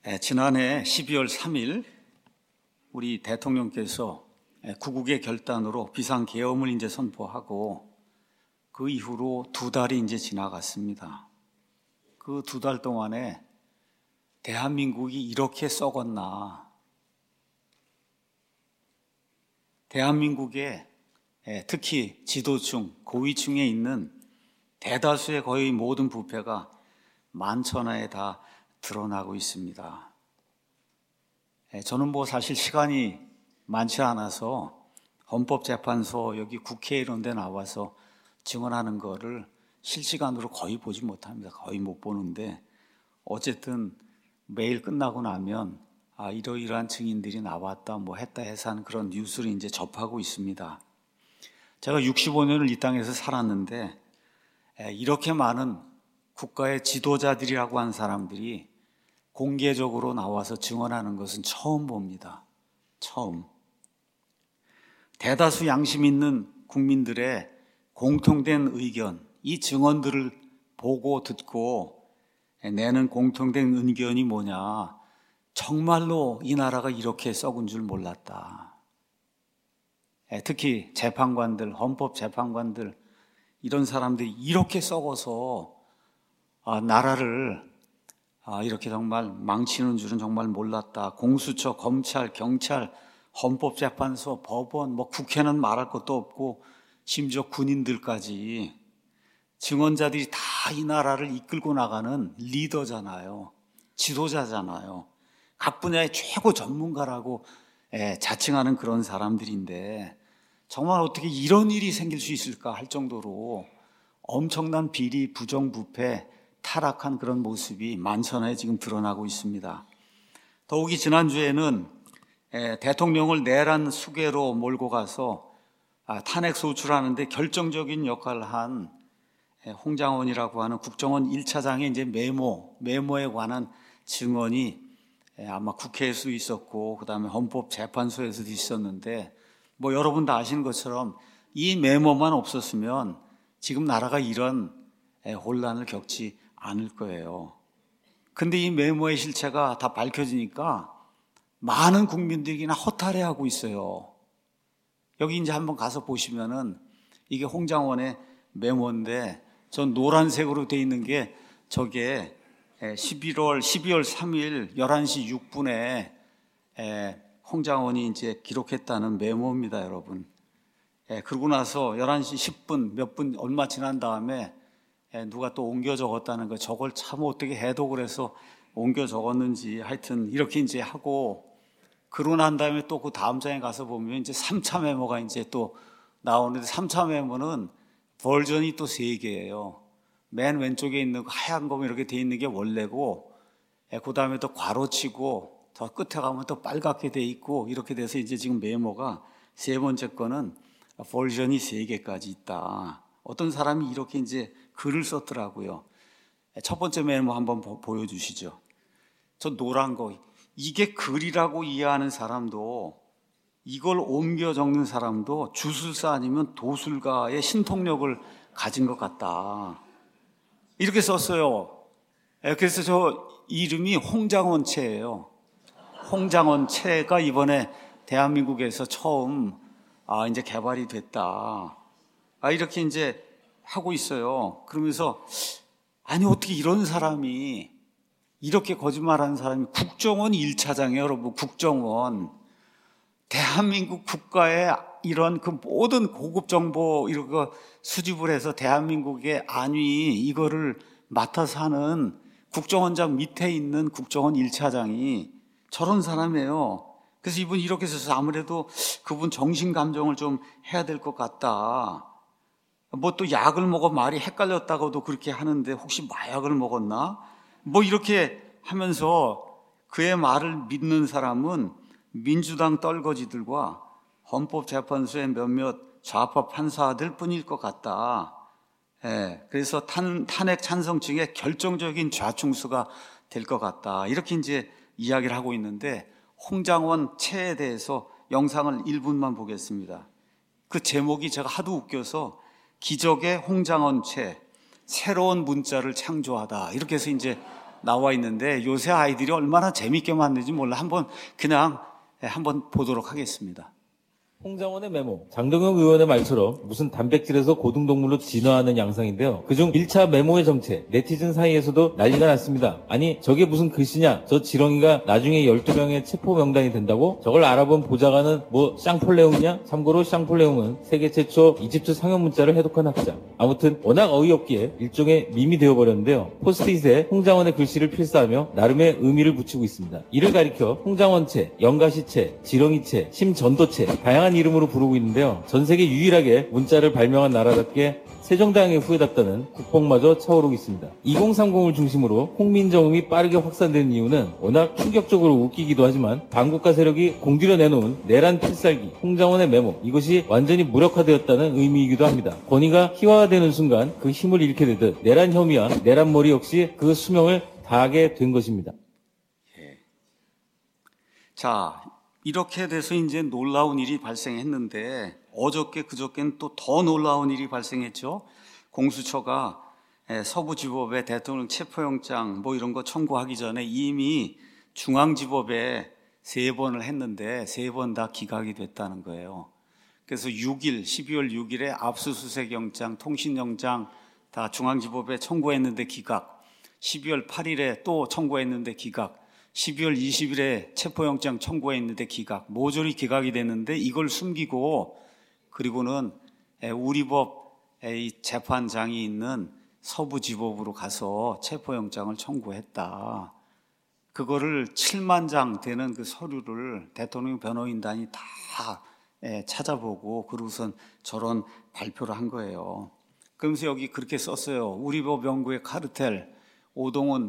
지난해 12월 3일 우리 대통령께서 구국의 결단으로 비상계엄을 이제 선포하고 그 이후로 2달이 이제 지나갔습니다. 그 2달 동안에 대한민국이 이렇게 썩었나? 대한민국에 특히 지도층, 고위층에 있는 대다수의 거의 모든 부패가 만천하에 다 드러나고 있습니다. 저는 사실 시간이 많지 않아서 헌법재판소 여기 국회 이런 데 나와서 증언하는 거를 실시간으로 거의 보지 못합니다. 거의 못 보는데 어쨌든 매일 끝나고 나면 이러이러한 증인들이 나왔다 했다 해서 하는 그런 뉴스를 이제 접하고 있습니다. 제가 65년을 이 땅에서 살았는데 이렇게 많은 국가의 지도자들이라고 하는 사람들이 공개적으로 나와서 증언하는 것은 처음 봅니다. 처음. 대다수 양심 있는 국민들의 공통된 의견, 이 증언들을 보고 듣고 내는 공통된 의견이 뭐냐? 정말로 이 나라가 이렇게 썩은 줄 몰랐다. 특히 재판관들, 헌법재판관들 이런 사람들이 이렇게 썩어서 나라를 이렇게 정말 망치는 줄은 정말 몰랐다. 공수처, 검찰, 경찰, 헌법재판소, 법원, 국회는 말할 것도 없고 심지어 군인들까지 증언자들이 다 이 나라를 이끌고 나가는 리더잖아요. 지도자잖아요. 각 분야의 최고 전문가라고 자칭하는 그런 사람들인데 정말 어떻게 이런 일이 생길 수 있을까 할 정도로 엄청난 비리, 부정부패, 타락한 그런 모습이 만천하에 지금 드러나고 있습니다. 더욱이 지난주에는 대통령을 내란 수계로 몰고 가서 탄핵 소추하는데 결정적인 역할을 한 홍장원이라고 하는 국정원 1차장의 이제 메모에 관한 증언이 아마 국회에서도 있었고 그다음에 헌법재판소에서도 있었는데 여러분 다 아시는 것처럼 이 메모만 없었으면 지금 나라가 이런 혼란을 겪지 않을 거예요. 근데 이 메모의 실체가 다 밝혀지니까 많은 국민들이 그냥 허탈해하고 있어요. 여기 이제 한번 가서 보시면은 이게 홍장원의 메모인데 전 노란색으로 돼 있는 게 저게 12월 3일 11시 6분에 홍장원이 이제 기록했다는 메모입니다, 여러분. 그러고 나서 11시 10분 얼마 지난 다음에 누가 또 옮겨 적었다는 거, 저걸 참 어떻게 해독을 해서 옮겨 적었는지 하여튼 이렇게 이제 하고 그러고 난 다음에 또 그 다음 장에 가서 보면 이제 3차 메모가 이제 또 나오는데 3차 메모는 버전이 또 3개예요. 맨 왼쪽에 있는 하얀 거 이렇게 돼 있는 게 원래고 그 다음에 또 괄호치고 더 끝에 가면 또 빨갛게 돼 있고 이렇게 돼서 이제 지금 메모가 3번째 거는 버전이 3개까지 있다. 어떤 사람이 이렇게 이제 글을 썼더라고요. 첫 번째 메모 한번 보여주시죠. 저 노란 거, 이게 글이라고 이해하는 사람도 이걸 옮겨 적는 사람도 주술사 아니면 도술가의 신통력을 가진 것 같다. 이렇게 썼어요. 그래서 저 이름이 홍장원체예요. 홍장원체가 이번에 대한민국에서 처음 이제 개발이 됐다. 이렇게 이제 하고 있어요. 그러면서 어떻게 이런 사람이 이렇게 거짓말하는 사람이 국정원 1차장이에요, 여러분. 국정원. 대한민국 국가의 이런 그 모든 고급 정보 이런 거 수집을 해서 대한민국의 안위 이거를 맡아서 하는 국정원장 밑에 있는 국정원 1차장이 저런 사람이에요. 그래서 이분이 이렇게 써서 아무래도 그분 정신감정을 좀 해야 될 것 같다. 또 약을 먹어 말이 헷갈렸다고도 그렇게 하는데 혹시 마약을 먹었나? 이렇게 하면서 그의 말을 믿는 사람은 민주당 떨거지들과 헌법재판소의 몇몇 좌파 판사들 뿐일 것 같다. 그래서 탄핵 찬성층의 결정적인 좌충수가 될 것 같다. 이렇게 이제 이야기를 하고 있는데 홍장원 체에 대해서 영상을 1분만 보겠습니다. 그 제목이 제가 하도 웃겨서 기적의 홍장원 채, 새로운 문자를 창조하다. 이렇게 해서 이제 나와 있는데 요새 아이들이 얼마나 재밌게 만드는지 몰라. 한번 보도록 하겠습니다. 홍장원의 메모. 장동영 의원의 말처럼 무슨 단백질에서 고등동물로 진화하는 양상인데요. 그중 1차 메모의 정체, 네티즌 사이에서도 난리가 났습니다. 아니 저게 무슨 글씨냐, 저 지렁이가 나중에 12명의 체포 명단이 된다고? 저걸 알아본 보좌관은 뭐 샹폴레옹이냐? 참고로 샹폴레옹은 세계 최초 이집트 상형 문자를 해독한 학자. 아무튼 워낙 어이없기에 일종의 밈이 되어버렸는데요. 포스트잇에 홍장원의 글씨를 필사하며 나름의 의미를 붙이고 있습니다. 이를 가리켜 홍장원체, 영가시체, 지렁이체, 심전도체, 다양한 이름으로 부르고 있는데요. 전 세계 유일하게 문자를 발명한 나라답게 세종대왕의 후예답다는 국뽕마저 차오르고 있습니다. 2030을 중심으로 홍민정음이 빠르게 확산되는 이유는 워낙 충격적으로 웃기기도 하지만 반국가 세력이 공들여 내놓은 내란 필살기, 홍장원의 메모, 이것이 완전히 무력화되었다는 의미이기도 합니다. 권위가 희화화되는 순간 그 힘을 잃게 되듯 내란 혐의와 내란머리 역시 그 수명을 다하게 된 것입니다. 자, 이렇게 돼서 이제 놀라운 일이 발생했는데 어저께 그저께는 또 더 놀라운 일이 발생했죠. 공수처가 서부지법에 대통령 체포영장 뭐 이런 거 청구하기 전에 이미 중앙지법에 3번을 했는데 3번 다 기각이 됐다는 거예요. 그래서 12월 6일에 압수수색영장, 통신영장 다 중앙지법에 청구했는데 기각, 12월 8일에 또 청구했는데 기각, 12월 20일에 체포영장 청구했는데 기각, 모조리 기각이 됐는데 이걸 숨기고 그리고는 우리 법 재판장이 있는 서부지법으로 가서 체포영장을 청구했다. 그거를 7만 장 되는 그 서류를 대통령 변호인단이 다 찾아보고 그러고선 저런 발표를 한 거예요. 그러면서 여기 그렇게 썼어요. 우리 법 연구의 카르텔, 오동훈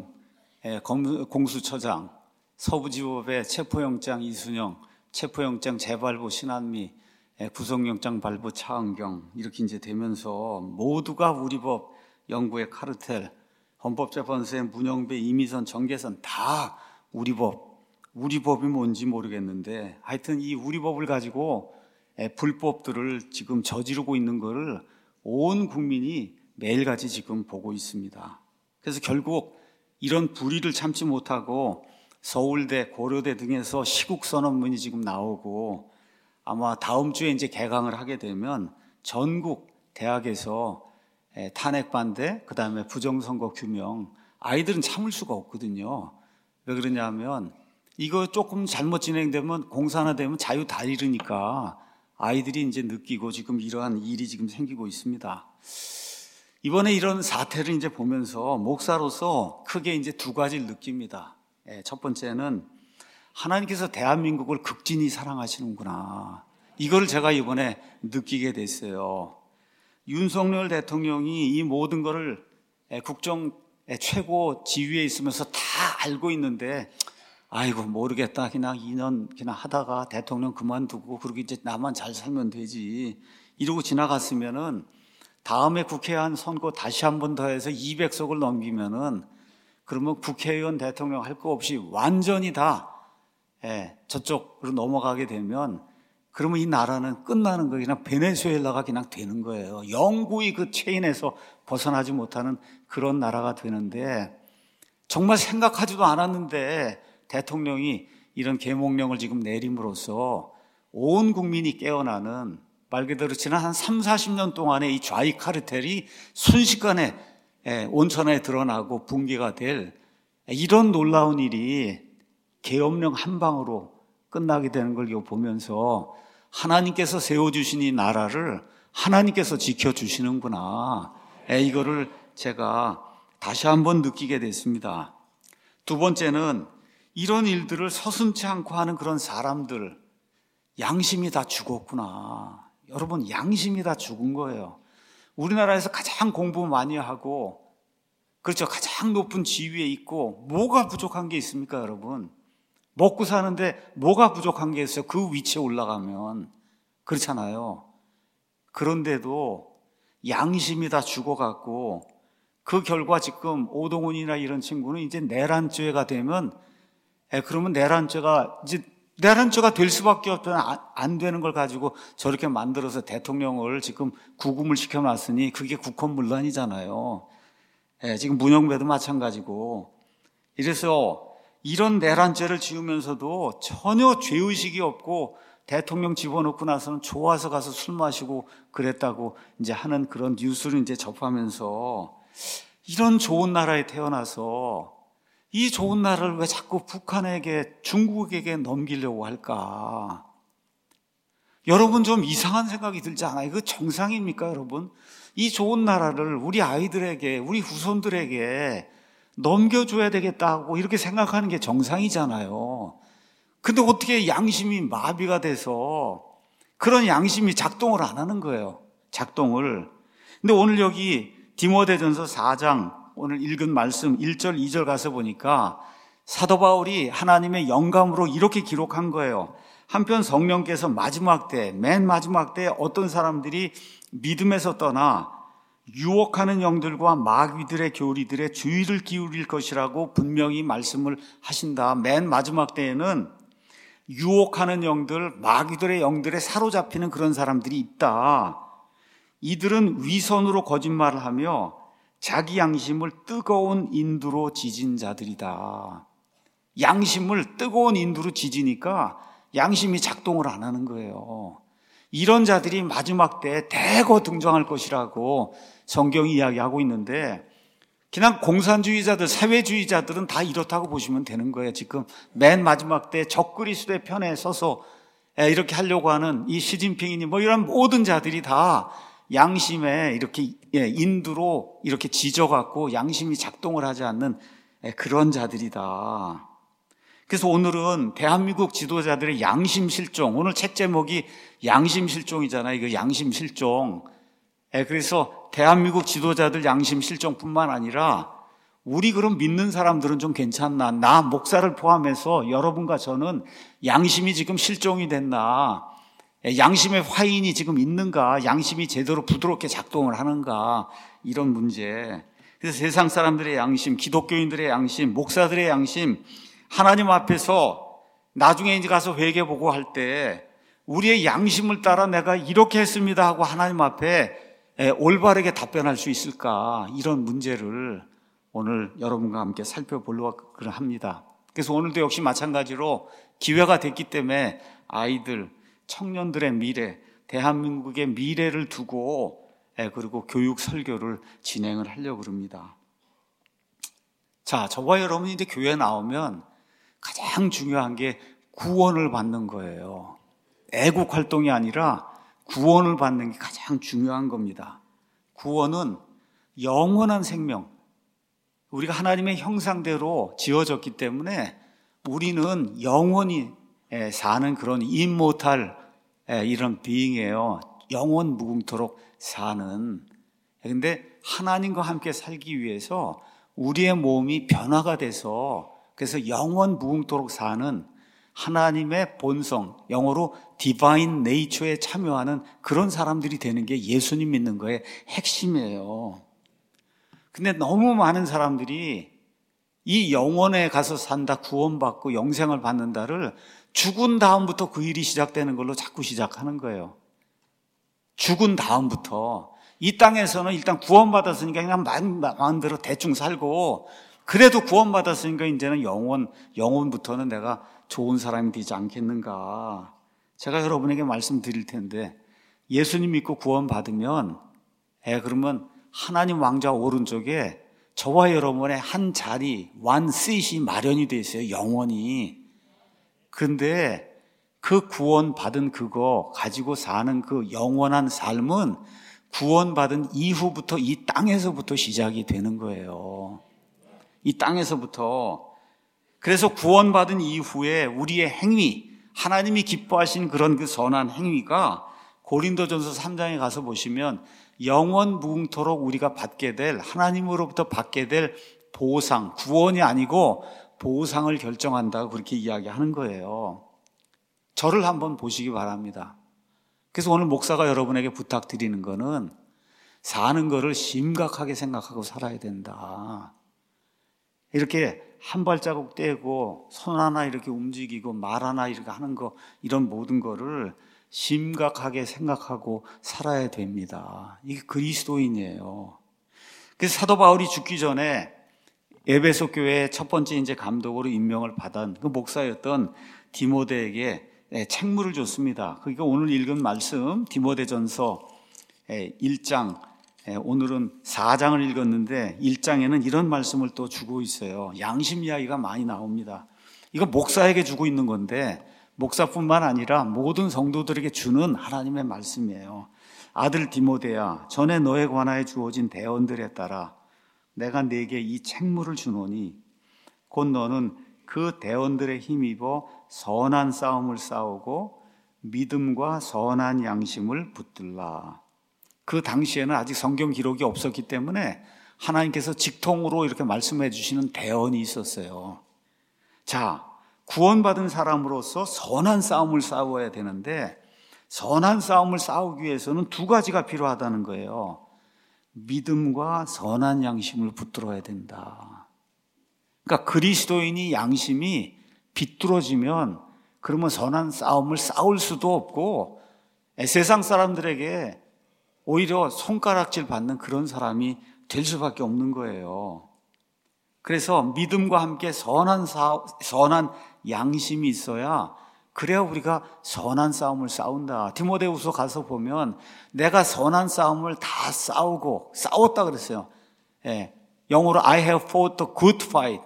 공수처장, 서부지법의 체포영장 이순영, 체포영장 재발부 신한미, 구속영장 발부 차은경 이렇게 이제 되면서 모두가 우리 법 연구의 카르텔, 헌법재판소의 문영배, 이미선, 정계선 다 우리 법이 뭔지 모르겠는데 하여튼 이 우리 법을 가지고 불법들을 지금 저지르고 있는 거를 온 국민이 매일같이 지금 보고 있습니다. 그래서 결국 이런 불의를 참지 못하고 서울대, 고려대 등에서 시국선언문이 지금 나오고 아마 다음 주에 이제 개강을 하게 되면 전국 대학에서 탄핵 반대, 그 다음에 부정선거 규명, 아이들은 참을 수가 없거든요. 왜 그러냐면 이거 조금 잘못 진행되면 공산화되면 자유 다 잃으니까 아이들이 이제 느끼고 지금 이러한 일이 지금 생기고 있습니다. 이번에 이런 사태를 이제 보면서 목사로서 크게 이제 2가지를 느낍니다. 첫 번째는 하나님께서 대한민국을 극진히 사랑하시는구나. 이걸 제가 이번에 느끼게 됐어요. 윤석열 대통령이 이 모든 거를 국정 최고 지위에 있으면서 다 알고 있는데 아이고 모르겠다. 그냥 2년 그냥 하다가 대통령 그만두고 그러고 이제 나만 잘 살면 되지. 이러고 지나갔으면은 다음에 국회의원 선거 다시 한 번 더 해서 200석을 넘기면은 그러면 국회의원 대통령 할 거 없이 완전히 다 저쪽으로 넘어가게 되면 그러면 이 나라는 끝나는 거예요. 그냥 베네수엘라가 그냥 되는 거예요. 영구히 그 체인에서 벗어나지 못하는 그런 나라가 되는데 정말 생각하지도 않았는데 대통령이 이런 계몽령을 지금 내림으로써 온 국민이 깨어나는 말 그대로 지난 한 3, 40년 동안의 이 좌익 카르텔이 순식간에 온천에 드러나고 붕괴가 될 이런 놀라운 일이 계엄령 한 방으로 끝나게 되는 걸 보면서 하나님께서 세워주신 이 나라를 하나님께서 지켜주시는구나. 이거를 제가 다시 한번 느끼게 됐습니다. 2번째는 이런 일들을 서슴지 않고 하는 그런 사람들, 양심이 다 죽었구나. 여러분, 양심이 다 죽은 거예요. 우리나라에서 가장 공부 많이 하고, 그렇죠. 가장 높은 지위에 있고, 뭐가 부족한 게 있습니까, 여러분? 먹고 사는데 뭐가 부족한 게 있어요? 그 위치에 올라가면. 그렇잖아요. 그런데도 양심이 다 죽어갖고, 그 결과 지금 오동훈이나 이런 친구는 이제 내란죄가 되면, 그러면 내란죄가 될 수밖에 없던 안 되는 걸 가지고 저렇게 만들어서 대통령을 지금 구금을 시켜놨으니 그게 국헌문란이잖아요. 지금 문영배도 마찬가지고 이래서 이런 내란죄를 지으면서도 전혀 죄의식이 없고 대통령 집어넣고 나서는 좋아서 가서 술 마시고 그랬다고 이제 하는 그런 뉴스를 이제 접하면서 이런 좋은 나라에 태어나서 이 좋은 나라를 왜 자꾸 북한에게, 중국에게 넘기려고 할까? 여러분 좀 이상한 생각이 들지 않아요? 이거 정상입니까, 여러분? 이 좋은 나라를 우리 아이들에게, 우리 후손들에게 넘겨줘야 되겠다고 이렇게 생각하는 게 정상이잖아요. 근데 어떻게 양심이 마비가 돼서 그런 양심이 작동을 안 하는 거예요. 작동을. 근데 오늘 여기 디모데전서 4장 오늘 읽은 말씀 1절, 2절 가서 보니까 사도 바울이 하나님의 영감으로 이렇게 기록한 거예요. 한편 성령께서 마지막 때, 맨 마지막 때 어떤 사람들이 믿음에서 떠나 유혹하는 영들과 마귀들의 교리들의 주의를 기울일 것이라고 분명히 말씀을 하신다. 맨 마지막 때에는 유혹하는 영들, 마귀들의 영들에 사로잡히는 그런 사람들이 있다. 이들은 위선으로 거짓말을 하며 자기 양심을 뜨거운 인두로 지진 자들이다. 양심을 뜨거운 인두로 지지니까 양심이 작동을 안 하는 거예요. 이런 자들이 마지막 때에 대거 등장할 것이라고 성경이 이야기하고 있는데 그냥 공산주의자들, 사회주의자들은 다 이렇다고 보시면 되는 거예요. 지금 맨 마지막 때 적그리스도의 편에 서서 이렇게 하려고 하는 이 시진핑이니 뭐 이런 모든 자들이 다 양심에 이렇게 인두로 이렇게 지져갖고 양심이 작동을 하지 않는 그런 자들이다. 그래서 오늘은 대한민국 지도자들의 양심 실종, 오늘 책 제목이 양심 실종이잖아요. 이거 양심 실종. 그래서 대한민국 지도자들 양심 실종뿐만 아니라 우리 그럼 믿는 사람들은 좀 괜찮나? 나 목사를 포함해서 여러분과 저는 양심이 지금 실종이 됐나? 양심의 화인이 지금 있는가? 양심이 제대로 부드럽게 작동을 하는가? 이런 문제. 그래서 세상 사람들의 양심, 기독교인들의 양심, 목사들의 양심, 하나님 앞에서 나중에 이제 가서 회개보고 할 때 우리의 양심을 따라 내가 이렇게 했습니다 하고 하나님 앞에 올바르게 답변할 수 있을까? 이런 문제를 오늘 여러분과 함께 살펴보려고 합니다. 그래서 오늘도 역시 마찬가지로 기회가 됐기 때문에 아이들, 청년들의 미래, 대한민국의 미래를 두고 그리고 교육 설교를 진행을 하려고 합니다. 자, 저와 여러분이 이제 교회에 나오면 가장 중요한 게 구원을 받는 거예요. 애국 활동이 아니라 구원을 받는 게 가장 중요한 겁니다. 구원은 영원한 생명, 우리가 하나님의 형상대로 지어졌기 때문에 우리는 영원히 사는 그런 임모탈 이런 비잉이에요. 영원 무궁토록 사는. 그런데 하나님과 함께 살기 위해서 우리의 몸이 변화가 돼서 그래서 영원 무궁토록 사는 하나님의 본성, 영어로 디바인 네이처에 참여하는 그런 사람들이 되는 게 예수님 믿는 거의 핵심이에요. 근데 너무 많은 사람들이 이 영원에 가서 산다, 구원받고 영생을 받는다를 죽은 다음부터 그 일이 시작되는 걸로 자꾸 시작하는 거예요. 죽은 다음부터. 이 땅에서는 일단 구원받았으니까 그냥 마음대로 대충 살고 그래도 구원받았으니까 이제는 영혼부터는 내가 좋은 사람이 되지 않겠는가. 제가 여러분에게 말씀드릴 텐데 예수님 믿고 구원받으면 그러면 하나님 왕좌 오른쪽에 저와 여러분의 한 자리, one seat이 마련이 돼 있어요. 영원히. 그런데 그 구원받은 그거 가지고 사는 그 영원한 삶은 구원받은 이후부터 이 땅에서부터 시작이 되는 거예요. 이 땅에서부터. 그래서 구원받은 이후에 우리의 행위, 하나님이 기뻐하신 그런 그 선한 행위가 고린도전서 3장에 가서 보시면 영원 무궁토록 우리가 받게 될, 하나님으로부터 받게 될 보상, 구원이 아니고 보상을 결정한다고 그렇게 이야기하는 거예요. 저를 한번 보시기 바랍니다. 그래서 오늘 목사가 여러분에게 부탁드리는 거는 사는 거를 심각하게 생각하고 살아야 된다. 이렇게 한 발자국 떼고 손 하나 이렇게 움직이고 말 하나 이렇게 하는 거, 이런 모든 거를 심각하게 생각하고 살아야 됩니다. 이게 그리스도인이에요. 그래서 사도 바울이 죽기 전에 에베소 교회의 첫 번째 이제 감독으로 임명을 받은 그 목사였던 디모데에게 책무를 줬습니다. 그러니까 오늘 읽은 말씀 디모데전서 1장, 오늘은 4장을 읽었는데 1장에는 이런 말씀을 또 주고 있어요. 양심 이야기가 많이 나옵니다. 이거 목사에게 주고 있는 건데 목사뿐만 아니라 모든 성도들에게 주는 하나님의 말씀이에요. 아들 디모데야, 전에 너에 관하여 주어진 대언들에 따라 내가 네게 이 책무를 주노니 곧 너는 그 대언들에 힘입어 선한 싸움을 싸우고 믿음과 선한 양심을 붙들라. 그 당시에는 아직 성경 기록이 없었기 때문에 하나님께서 직통으로 이렇게 말씀해 주시는 대언이 있었어요. 자, 구원받은 사람으로서 선한 싸움을 싸워야 되는데 선한 싸움을 싸우기 위해서는 두 가지가 필요하다는 거예요. 믿음과 선한 양심을 붙들어야 된다. 그러니까 그리스도인이 양심이 비뚤어지면 그러면 선한 싸움을 싸울 수도 없고 세상 사람들에게 오히려 손가락질 받는 그런 사람이 될 수밖에 없는 거예요. 그래서 믿음과 함께 선한 양심이 있어야 그래야 우리가 선한 싸움을 싸운다. 디모데후서 가서 보면 내가 선한 싸움을 다 싸웠다 그랬어요. 영어로 I have fought a good fight.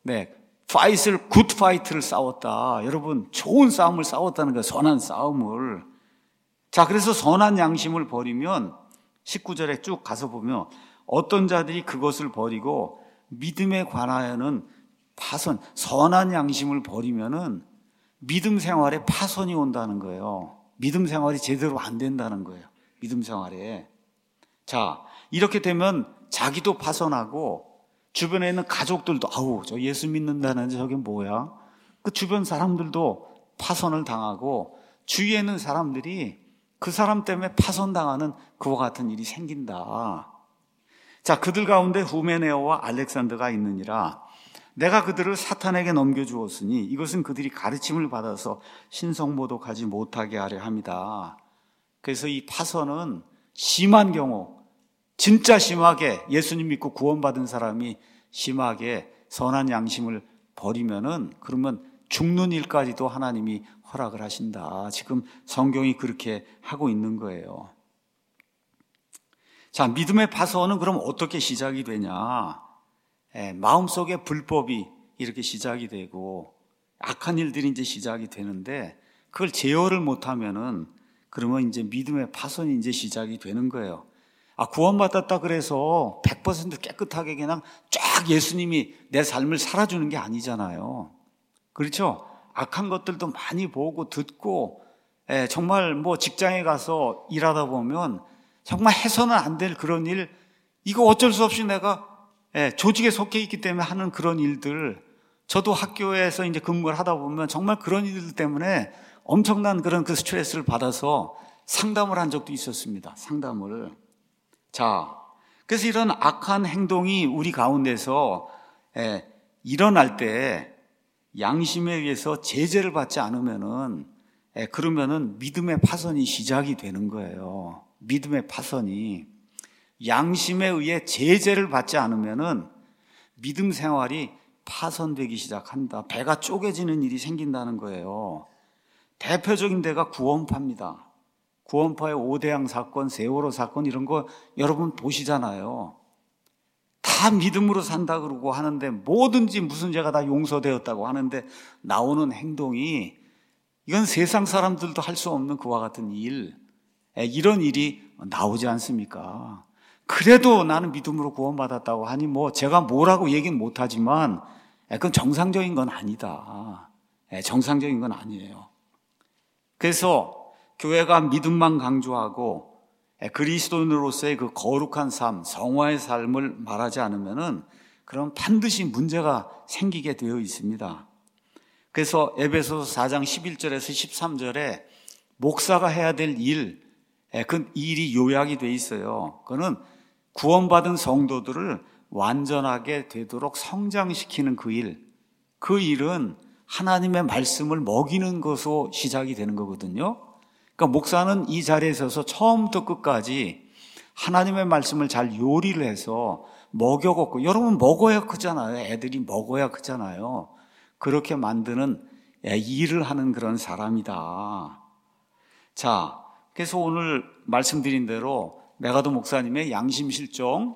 good fight를 싸웠다. 여러분, 좋은 싸움을 싸웠다는 거예요. 선한 싸움을. 자, 그래서 선한 양심을 버리면 19절에 쭉 가서 보면 어떤 자들이 그것을 버리고 믿음에 관하여는 선한 양심을 버리면은 믿음 생활에 파손이 온다는 거예요. 믿음 생활이 제대로 안 된다는 거예요. 믿음 생활에. 자, 이렇게 되면 자기도 파손하고 주변에 있는 가족들도 저 예수 믿는다는데 저게 뭐야? 그 주변 사람들도 파손을 당하고 주위에 있는 사람들이 그 사람 때문에 파손당하는 그와 같은 일이 생긴다. 자, 그들 가운데 후메네오와 알렉산더가 있느니라. 내가 그들을 사탄에게 넘겨주었으니 이것은 그들이 가르침을 받아서 신성모독하지 못하게 하려 함이다. 그래서 이 파선은 심한 경우, 진짜 심하게 예수님 믿고 구원받은 사람이 심하게 선한 양심을 버리면은 그러면 죽는 일까지도 하나님이 허락을 하신다. 지금 성경이 그렇게 하고 있는 거예요. 자, 믿음의 파선은 그럼 어떻게 시작이 되냐? 마음속에 불법이 이렇게 시작이 되고 악한 일들이 이제 시작이 되는데 그걸 제어를 못하면은 그러면 이제 믿음의 파손이 이제 시작이 되는 거예요. 구원받았다 그래서 100% 깨끗하게 그냥 쫙 예수님이 내 삶을 살아주는 게 아니잖아요. 그렇죠? 악한 것들도 많이 보고 듣고 정말 뭐 직장에 가서 일하다 보면 정말 해서는 안 될 그런 일, 이거 어쩔 수 없이 내가 조직에 속해 있기 때문에 하는 그런 일들, 저도 학교에서 이제 근무를 하다 보면 정말 그런 일들 때문에 엄청난 그런 그 스트레스를 받아서 상담을 한 적도 있었습니다. 상담을. 자, 그래서 이런 악한 행동이 우리 가운데서 일어날 때 양심에 의해서 제재를 받지 않으면은 그러면은 믿음의 파손이 시작이 되는 거예요. 믿음의 파손이. 양심에 의해 제재를 받지 않으면은 믿음 생활이 파손되기 시작한다. 배가 쪼개지는 일이 생긴다는 거예요. 대표적인 데가 구원파입니다. 구원파의 오대양 사건, 세월호 사건 이런 거 여러분 보시잖아요. 다 믿음으로 산다 그러고 하는데 뭐든지 무슨 죄가 다 용서되었다고 하는데 나오는 행동이 이건 세상 사람들도 할 수 없는 그와 같은 일, 이런 일이 나오지 않습니까? 그래도 나는 믿음으로 구원받았다고 하니 뭐 제가 뭐라고 얘기는 못하지만 그건 정상적인 건 아니다. 정상적인 건 아니에요. 그래서 교회가 믿음만 강조하고 그리스도인으로서의 그 거룩한 삶, 성화의 삶을 말하지 않으면은 그럼 반드시 문제가 생기게 되어 있습니다. 그래서 에베소서 4장 11절에서 13절에 목사가 해야 될 일, 그 일이 요약이 돼 있어요. 그거는 구원받은 성도들을 완전하게 되도록 성장시키는 그 일, 그 일은 하나님의 말씀을 먹이는 것으로 시작이 되는 거거든요. 그러니까 목사는 이 자리에 서서 처음부터 끝까지 하나님의 말씀을 잘 요리를 해서 먹여갖고, 여러분 먹어야 크잖아요. 애들이 먹어야 크잖아요. 그렇게 만드는 일을 하는 그런 사람이다. 자, 그래서 오늘 말씀드린 대로 메가도 목사님의 양심실종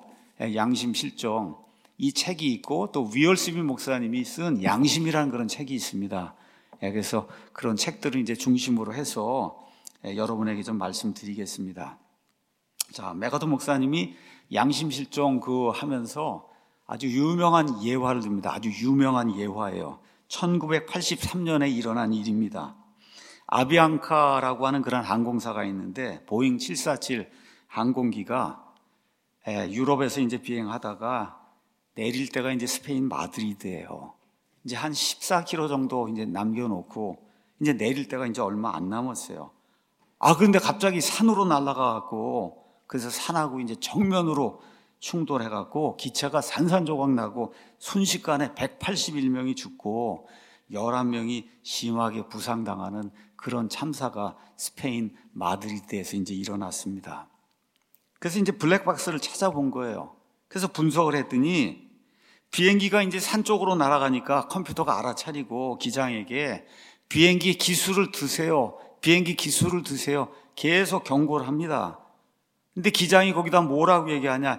이 책이 있고, 또 위얼 스미스 목사님이 쓴 양심이라는 그런 책이 있습니다. 그래서 그런 책들을 이제 중심으로 해서 여러분에게 좀 말씀드리겠습니다. 자, 메가도 목사님이 양심실종 하면서 아주 유명한 예화를 듭니다. 아주 유명한 예화예요. 1983년에 일어난 일입니다. 아비앙카라고 하는 그런 항공사가 있는데, 보잉 747 항공기가 유럽에서 이제 비행하다가 내릴 때가 이제 스페인 마드리드예요. 이제 한 14km 정도 이제 남겨놓고 이제 내릴 때가 이제 얼마 안 남았어요. 그런데 갑자기 산으로 날아가갖고, 그래서 산하고 이제 정면으로 충돌해갖고 기차가 산산조각 나고 순식간에 181명이 죽고 11명이 심하게 부상당하는 그런 참사가 스페인 마드리드에서 이제 일어났습니다. 그래서 이제 블랙박스를 찾아본 거예요. 그래서 분석을 했더니 비행기가 이제 산 쪽으로 날아가니까 컴퓨터가 알아차리고 기장에게 비행기 기술을 드세요. 비행기 기술을 드세요. 계속 경고를 합니다. 근데 기장이 거기다 뭐라고 얘기하냐?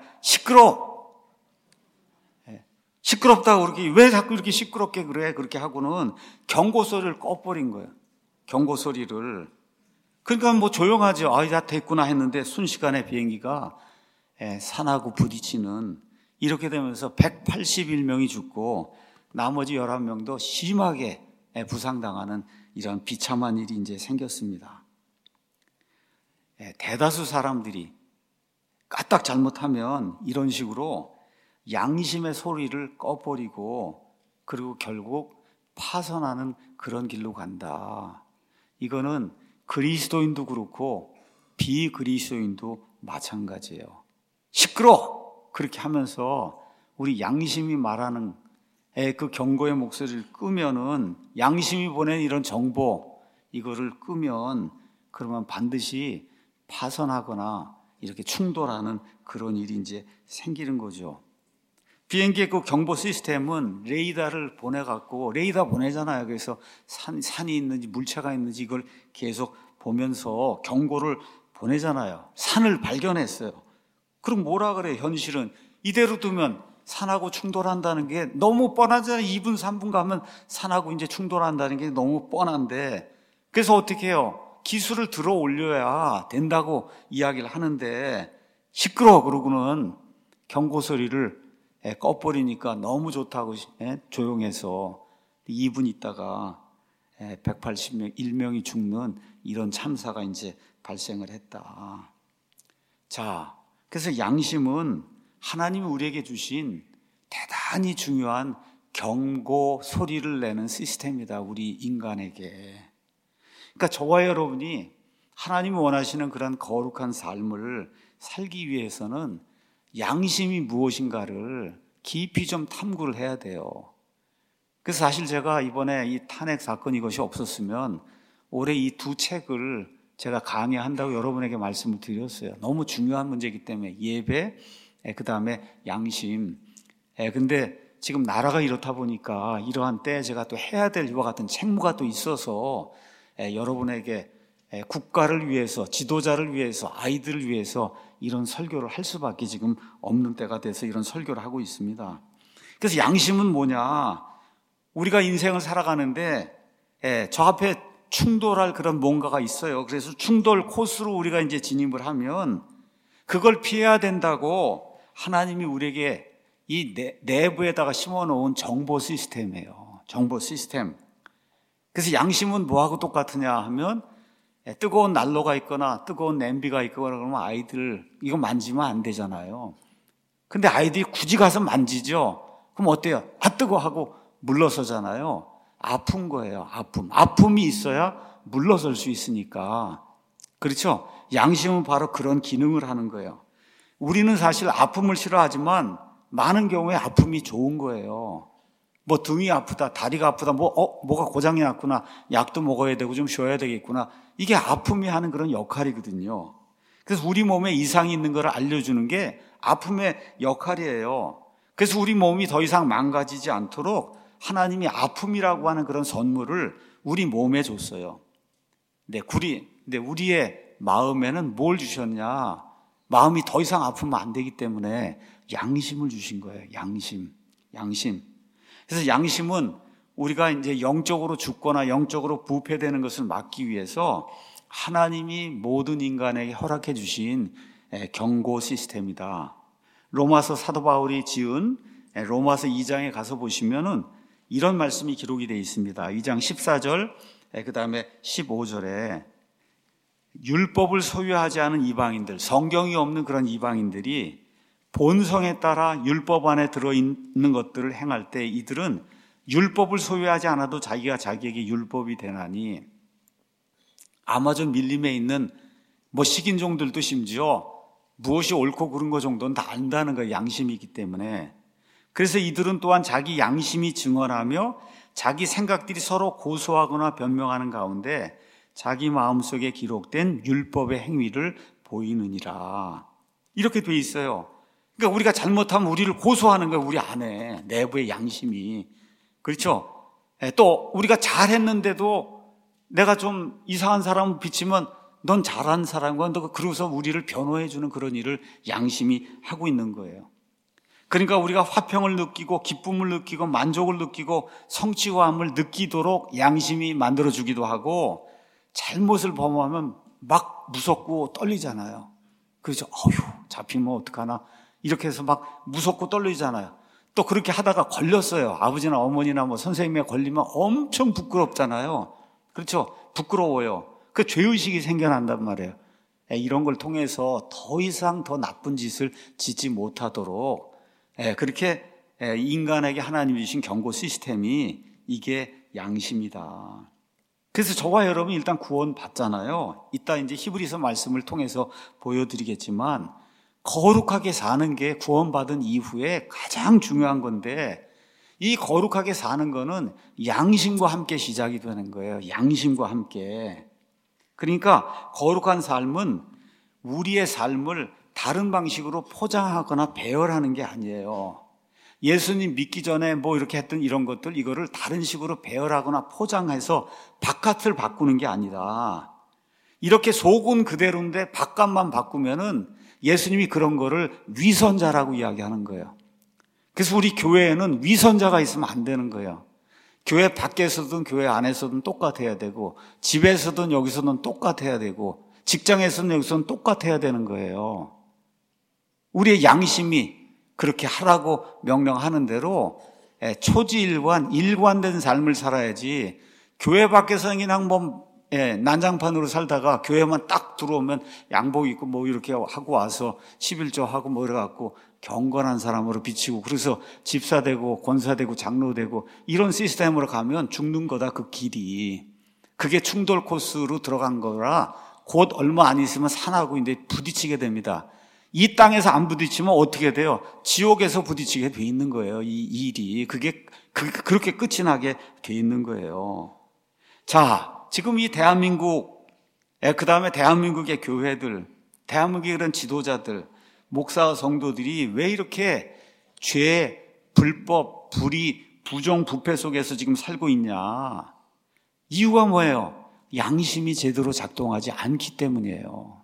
시끄럽다고 그렇게, 왜 자꾸 이렇게 시끄럽게 그래? 그렇게 하고는 경고 소리를 꺼버린 거예요. 경고 소리를. 그러니까 뭐 조용하죠. 다 됐구나 했는데 순식간에 비행기가 산하고 부딪히는, 이렇게 되면서 181명이 죽고 나머지 11명도 심하게 부상당하는 이런 비참한 일이 이제 생겼습니다. 대다수 사람들이 까딱 잘못하면 이런 식으로 양심의 소리를 꺼버리고 그리고 결국 파선하는 그런 길로 간다. 이거는 그리스도인도 그렇고 비그리스도인도 마찬가지예요. 시끄러! 그렇게 하면서 우리 양심이 말하는 그 경고의 목소리를 끄면은, 양심이 보낸 이런 정보 이거를 끄면 그러면 반드시 파선하거나 이렇게 충돌하는 그런 일이 이제 생기는 거죠. 비행기의 그 경보 시스템은 레이더를 보내갖고, 레이더 보내잖아요. 그래서 산이 있는지 물체가 있는지 이걸 계속 보면서 경고를 보내잖아요. 산을 발견했어요. 그럼 뭐라 그래? 현실은 이대로 두면 산하고 충돌한다는 게 너무 뻔하잖아요. 2분 3분 가면 산하고 이제 충돌한다는 게 너무 뻔한데, 그래서 어떻게 해요? 기술을 들어 올려야 된다고 이야기를 하는데 시끄러워 그러고는 경고 소리를 꺼버리니까 너무 좋다고 조용해서 2분 있다가 181명이 죽는 이런 참사가 이제 발생을 했다. 자, 그래서 양심은 하나님이 우리에게 주신 대단히 중요한 경고 소리를 내는 시스템이다, 우리 인간에게. 그러니까 저와 여러분이 하나님이 원하시는 그런 거룩한 삶을 살기 위해서는 양심이 무엇인가를 깊이 좀 탐구를 해야 돼요. 그래서 사실 제가 이번에 이 탄핵 사건 이것이 없었으면 올해 이 두 책을 제가 강의한다고 여러분에게 말씀을 드렸어요. 너무 중요한 문제이기 때문에 예배, 그 다음에 양심. 근데 지금 나라가 이렇다 보니까 이러한 때에 제가 또 해야 될 이와 같은 책무가 또 있어서 여러분에게 국가를 위해서, 지도자를 위해서, 아이들을 위해서 이런 설교를 할 수밖에 지금 없는 때가 돼서 이런 설교를 하고 있습니다. 그래서 양심은 뭐냐? 우리가 인생을 살아가는데 저 앞에 충돌할 그런 뭔가가 있어요. 그래서 충돌 코스로 우리가 이제 진입을 하면 그걸 피해야 된다고 하나님이 우리에게 이 내부에다가 심어놓은 정보 시스템이에요. 정보 시스템. 그래서 양심은 뭐하고 똑같으냐 하면 뜨거운 난로가 있거나 뜨거운 냄비가 있거나 그러면 아이들 이거 만지면 안 되잖아요. 근데 아이들이 굳이 가서 만지죠. 그럼 어때요? 뜨거워 하고 물러서잖아요. 아픈 거예요. 아픔이 있어야 물러설 수 있으니까. 그렇죠? 양심은 바로 그런 기능을 하는 거예요. 우리는 사실 아픔을 싫어하지만 많은 경우에 아픔이 좋은 거예요. 뭐 등이 아프다, 다리가 아프다, 뭐가 고장이 났구나, 약도 먹어야 되고 좀 쉬어야 되겠구나. 이게 아픔이 하는 그런 역할이거든요. 그래서 우리 몸에 이상이 있는 걸 알려주는 게 아픔의 역할이에요. 그래서 우리 몸이 더 이상 망가지지 않도록 하나님이 아픔이라고 하는 그런 선물을 우리 몸에 줬어요. 근데 우리의 마음에는 뭘 주셨냐? 마음이 더 이상 아프면 안 되기 때문에 양심을 주신 거예요. 양심. 그래서 양심은 우리가 이제 영적으로 죽거나 영적으로 부패되는 것을 막기 위해서 하나님이 모든 인간에게 허락해 주신 경고 시스템이다. 로마서 사도 바울이 지은 로마서 2장에 가서 보시면은 이런 말씀이 기록이 되어 있습니다. 2장 14절, 그 다음에 15절에 율법을 소유하지 않은 이방인들, 성경이 없는 그런 이방인들이 본성에 따라 율법 안에 들어있는 것들을 행할 때 이들은 율법을 소유하지 않아도 자기가 자기에게 율법이 되나니, 아마존 밀림에 있는 식인종들도 심지어 무엇이 옳고 그른 거 정도는 다 안다는 거예요. 양심이 있기 때문에. 그래서 이들은 또한 자기 양심이 증언하며 자기 생각들이 서로 고소하거나 변명하는 가운데 자기 마음속에 기록된 율법의 행위를 보이느니라. 이렇게 돼 있어요. 그러니까 우리가 잘못하면 우리를 고소하는 거예요. 우리 안에 내부의 양심이. 그렇죠? 또 우리가 잘했는데도 내가 좀 이상한 사람을 비치면 넌 잘한 사람과 그러고서 우리를 변호해 주는 그런 일을 양심이 하고 있는 거예요. 그러니까 우리가 화평을 느끼고 기쁨을 느끼고 만족을 느끼고 성취감을 느끼도록 양심이 만들어주기도 하고, 잘못을 범하면 막 무섭고 떨리잖아요. 그래서 잡히면 어떡하나 이렇게 해서 막 무섭고 떨리잖아요. 또 그렇게 하다가 걸렸어요. 아버지나 어머니나 선생님에 걸리면 엄청 부끄럽잖아요. 그렇죠? 부끄러워요. 그 죄의식이 생겨난단 말이에요. 이런 걸 통해서 더 이상 더 나쁜 짓을 짓지 못하도록 그렇게 인간에게 하나님이 주신 경고 시스템이 이게 양심이다. 그래서 저와 여러분이 일단 구원 받잖아요. 이따 이제 히브리서 말씀을 통해서 보여드리겠지만 거룩하게 사는 게 구원받은 이후에 가장 중요한 건데, 이 거룩하게 사는 거는 양심과 함께 시작이 되는 거예요. 양심과 함께. 그러니까 거룩한 삶은 우리의 삶을 다른 방식으로 포장하거나 배열하는 게 아니에요. 예수님 믿기 전에 이렇게 했던 이런 것들, 이거를 다른 식으로 배열하거나 포장해서 바깥을 바꾸는 게 아니라, 이렇게 속은 그대로인데 바깥만 바꾸면은 예수님이 그런 거를 위선자라고 이야기하는 거예요. 그래서 우리 교회에는 위선자가 있으면 안 되는 거예요. 교회 밖에서든 교회 안에서든 똑같아야 되고, 집에서든 여기서는 똑같아야 되고, 직장에서는 여기서는 똑같아야 되는 거예요. 우리의 양심이 그렇게 하라고 명령하는 대로 초지일관, 일관된 삶을 살아야지, 교회 밖에서는 그냥 난장판으로 살다가 교회만 딱 들어오면 양복 입고 이렇게 하고 와서 11조 하고 이래갖고 경건한 사람으로 비치고, 그래서 집사 되고 권사 되고 장로 되고 이런 시스템으로 가면 죽는 거다. 그 길이. 그게 충돌 코스로 들어간 거라 곧 얼마 안 있으면 산하고 이제 부딪히게 됩니다. 이 땅에서 안 부딪히면 어떻게 돼요? 지옥에서 부딪히게 돼 있는 거예요. 이 일이. 그렇게 끝이 나게 돼 있는 거예요. 자, 지금 이 대한민국, 그 다음에 대한민국의 교회들, 대한민국의 그런 지도자들, 목사와 성도들이 왜 이렇게 죄, 불법, 불의, 부정, 부패 속에서 지금 살고 있냐? 이유가 뭐예요? 양심이 제대로 작동하지 않기 때문이에요.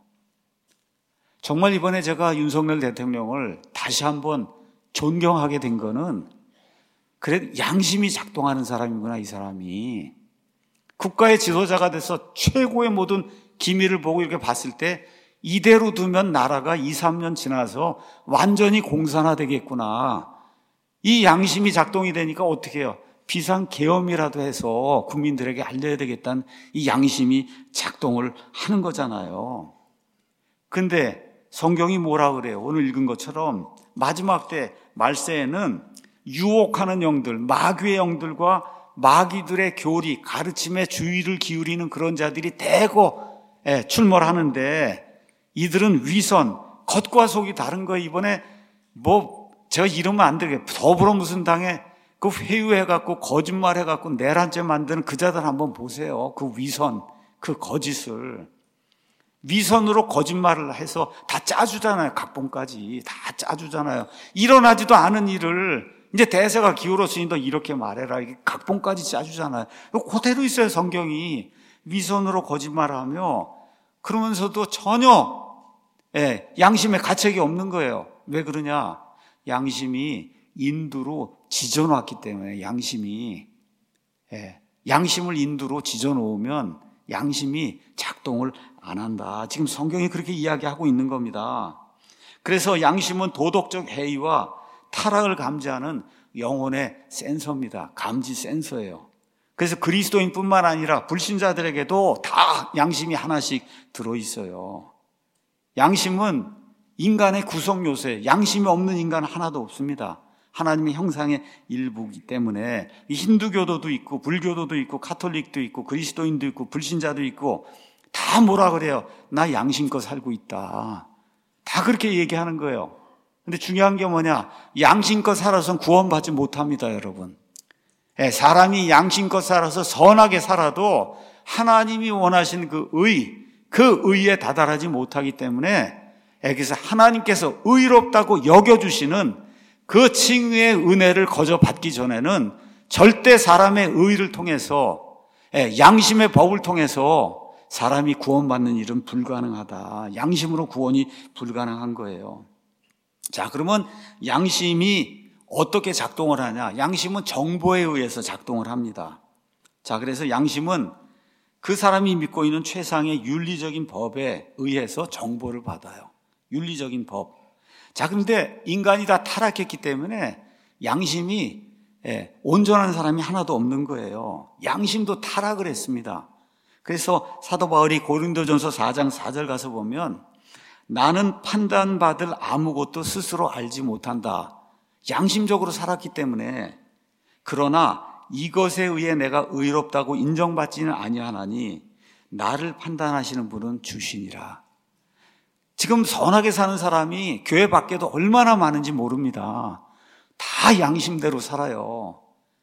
정말 이번에 제가 윤석열 대통령을 다시 한번 존경하게 된 거는, 그래, 양심이 작동하는 사람이구나, 이 사람이. 국가의 지도자가 돼서 최고의 모든 기밀을 보고 이렇게 봤을 때 이대로 두면 나라가 2, 3년 지나서 완전히 공산화되겠구나. 이 양심이 작동이 되니까 어떻게 해요? 비상계엄이라도 해서 국민들에게 알려야 되겠다는 이 양심이 작동을 하는 거잖아요. 근데 성경이 뭐라 그래요? 오늘 읽은 것처럼 마지막 때 말세에는 유혹하는 영들, 마귀의 영들과 마귀들의 교리, 가르침에 주의를 기울이는 그런 자들이 대거 출몰 하는데, 이들은 위선, 겉과 속이 다른 거예요. 이번에 제가 이러면 안 되겠어요. 더불어 무슨 당에 그 회유해갖고 거짓말해갖고 내란죄 만드는 그 자들 한번 보세요. 그 위선, 그 거짓을. 위선으로 거짓말을 해서 다 짜주잖아요. 각본까지 다 짜주잖아요. 일어나지도 않은 일을 이제 대세가 기울었으니 너 이렇게 말해라. 이게 각본까지 짜주잖아요. 그대로 있어요, 성경이. 위선으로 거짓말하며 그러면서도 전혀 양심의 가책이 없는 거예요. 왜 그러냐? 양심이 인두로 지져놨기 때문에. 양심을 인두로 지져놓으면 양심이 작동을 안 한다. 지금 성경이 그렇게 이야기하고 있는 겁니다. 그래서 양심은 도덕적 해이와 타락을 감지하는 영혼의 센서입니다. 감지 센서예요. 그래서 그리스도인뿐만 아니라 불신자들에게도 다 양심이 하나씩 들어있어요. 양심은 인간의 구성 요소에 양심이 없는 인간은 하나도 없습니다. 하나님의 형상의 일부이기 때문에 힌두교도도 있고 불교도도 있고 카톨릭도 있고 그리스도인도 있고 불신자도 있고 다 뭐라 그래요? 나 양심껏 살고 있다. 다 그렇게 얘기하는 거예요. 근데 중요한 게 뭐냐? 양심껏 살아서는 구원받지 못합니다, 여러분. 사람이 양심껏 살아서 선하게 살아도 하나님이 원하신 그 의에 다다르지 못하기 때문에 그래서 하나님께서 의롭다고 여겨주시는 그 칭의의 은혜를 거저 받기 전에는 절대 사람의 의를 통해서 양심의 법을 통해서 사람이 구원받는 일은 불가능하다. 양심으로 구원이 불가능한 거예요. 자, 그러면 양심이 어떻게 작동을 하냐? 양심은 정보에 의해서 작동을 합니다. 자, 그래서 양심은 그 사람이 믿고 있는 최상의 윤리적인 법에 의해서 정보를 받아요. 윤리적인 법. 자, 그런데 인간이 다 타락했기 때문에 양심이 온전한 사람이 하나도 없는 거예요. 양심도 타락을 했습니다. 그래서 사도 바울이 고린도전서 4장 4절 가서 보면 나는 판단받을 아무것도 스스로 알지 못한다. 양심적으로 살았기 때문에 그러나 이것에 의해 내가 의롭다고 인정받지는 아니하나니 나를 판단하시는 분은 주시니라. 지금 선하게 사는 사람이 교회 밖에도 얼마나 많은지 모릅니다. 다 양심대로 살아요.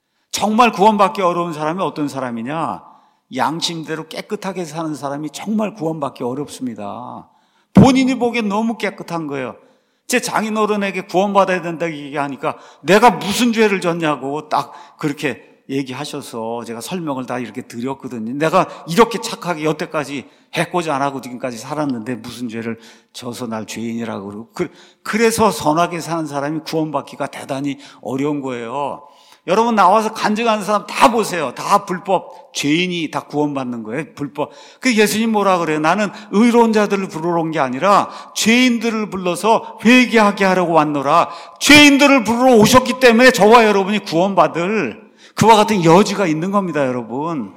정말 구원받기 어려운 사람이 어떤 사람이냐? 양심대로 깨끗하게 사는 사람이 정말 구원받기 어렵습니다. 본인이 보기엔 너무 깨끗한 거예요. 제 장인어른에게 구원받아야 된다고 얘기하니까 내가 무슨 죄를 졌냐고 딱 그렇게 얘기하셔서 제가 설명을 다 이렇게 드렸거든요. 내가 이렇게 착하게 여태까지 해코지 안 하고 지금까지 살았는데 무슨 죄를 져서 날 죄인이라고 그러고 그래서 선하게 사는 사람이 구원받기가 대단히 어려운 거예요. 여러분 나와서 간증하는 사람 다 보세요. 다 불법 죄인이 다 구원받는 거예요. 불법. 그 예수님 뭐라 그래요? 나는 의로운 자들을 부르러 온 게 아니라 죄인들을 불러서 회개하게 하려고 왔노라. 죄인들을 부르러 오셨기 때문에 저와 여러분이 구원받을 그와 같은 여지가 있는 겁니다, 여러분.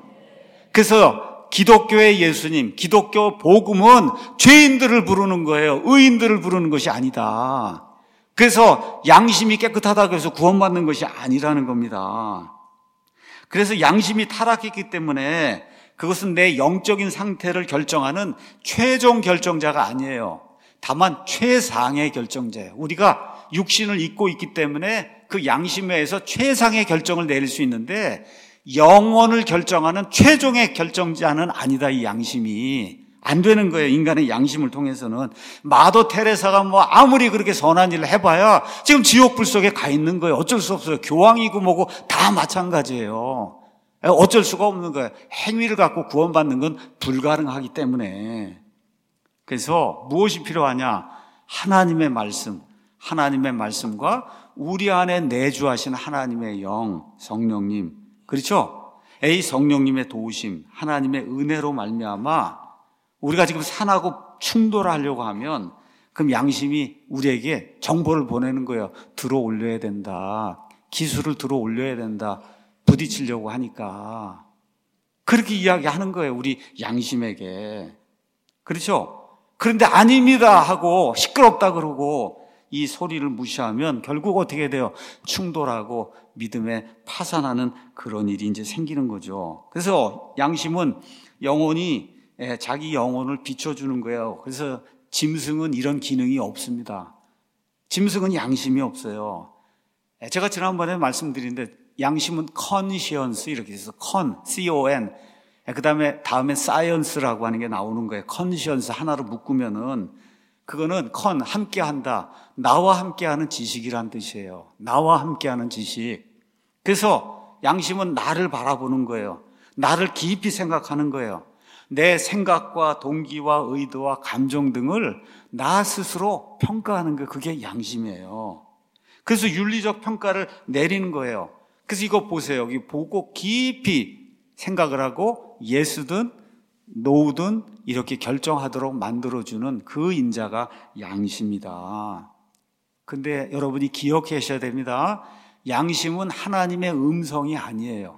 그래서 기독교의 예수님, 기독교 복음은 죄인들을 부르는 거예요. 의인들을 부르는 것이 아니다. 그래서 양심이 깨끗하다고 해서 구원받는 것이 아니라는 겁니다. 그래서 양심이 타락했기 때문에 그것은 내 영적인 상태를 결정하는 최종 결정자가 아니에요. 다만 최상의 결정자예요. 우리가 육신을 입고 있기 때문에 그 양심에 의해서 최상의 결정을 내릴 수 있는데 영혼을 결정하는 최종의 결정자는 아니다, 이 양심이. 안 되는 거예요. 인간의 양심을 통해서는. 마더 테레사가 뭐 아무리 그렇게 선한 일을 해봐야 지금 지옥불 속에 가 있는 거예요. 어쩔 수 없어요. 교황이고 뭐고 다 마찬가지예요. 어쩔 수가 없는 거예요. 행위를 갖고 구원받는 건 불가능하기 때문에. 그래서 무엇이 필요하냐? 하나님의 말씀, 하나님의 말씀과 우리 안에 내주하신 하나님의 영, 성령님. 그렇죠? 이 성령님의 도우심, 하나님의 은혜로 말미암아 우리가 지금 산하고 충돌하려고 하면 그럼 양심이 우리에게 정보를 보내는 거예요. 들어 올려야 된다. 기술을 들어 올려야 된다. 부딪히려고 하니까. 그렇게 이야기하는 거예요. 우리 양심에게. 그렇죠? 그런데 아닙니다 하고 시끄럽다 그러고 이 소리를 무시하면 결국 어떻게 돼요? 충돌하고 믿음에 파산하는 그런 일이 이제 생기는 거죠. 그래서 양심은 영혼이 자기 영혼을 비춰주는 거예요. 그래서 짐승은 이런 기능이 없습니다. 짐승은 양심이 없어요. 제가 지난번에 말씀드린데 양심은 conscience 이렇게 해서 con, C-O-N 다음에 사이언스라고 하는 게 나오는 거예요. 컨시언스 하나로 묶으면은 그거는 함께한다. 나와 함께하는 지식이란 뜻이에요. 나와 함께하는 지식. 그래서 양심은 나를 바라보는 거예요. 나를 깊이 생각하는 거예요. 내 생각과 동기와 의도와 감정 등을 나 스스로 평가하는 거, 그게 양심이에요. 그래서 윤리적 평가를 내리는 거예요. 그래서 이거 보세요. 여기 보고 깊이 생각을 하고 예스든 노든 이렇게 결정하도록 만들어주는 그 인자가 양심이다. 근데 여러분이 기억하셔야 됩니다. 양심은 하나님의 음성이 아니에요.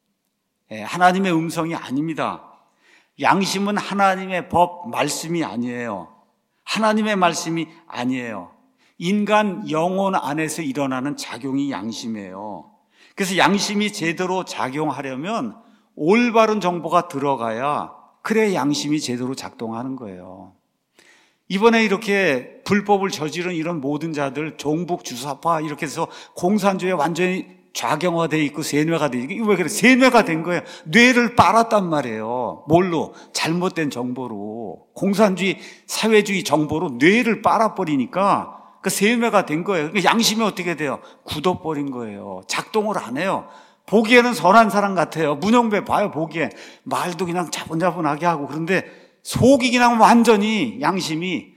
하나님의 음성이 아닙니다. 양심은 하나님의 법, 말씀이 아니에요. 하나님의 말씀이 아니에요. 인간 영혼 안에서 일어나는 작용이 양심이에요. 그래서 양심이 제대로 작용하려면 올바른 정보가 들어가야 그래 양심이 제대로 작동하는 거예요. 이번에 이렇게 불법을 저지른 이런 모든 자들 종북 주사파 이렇게 해서 공산주의에 완전히 좌경화되어 있고 세뇌가 되어 있고, 이거 왜 그래? 세뇌가 된 거예요. 뇌를 빨았단 말이에요. 뭘로? 잘못된 정보로. 공산주의, 사회주의 정보로 뇌를 빨아버리니까 그 세뇌가 된 거예요. 그러니까 양심이 어떻게 돼요? 굳어버린 거예요. 작동을 안 해요. 보기에는 선한 사람 같아요. 문영배 봐요, 보기엔. 말도 그냥 자분자분하게 하고. 그런데 속이 그냥 완전히 양심이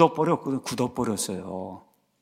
굳어버렸어요.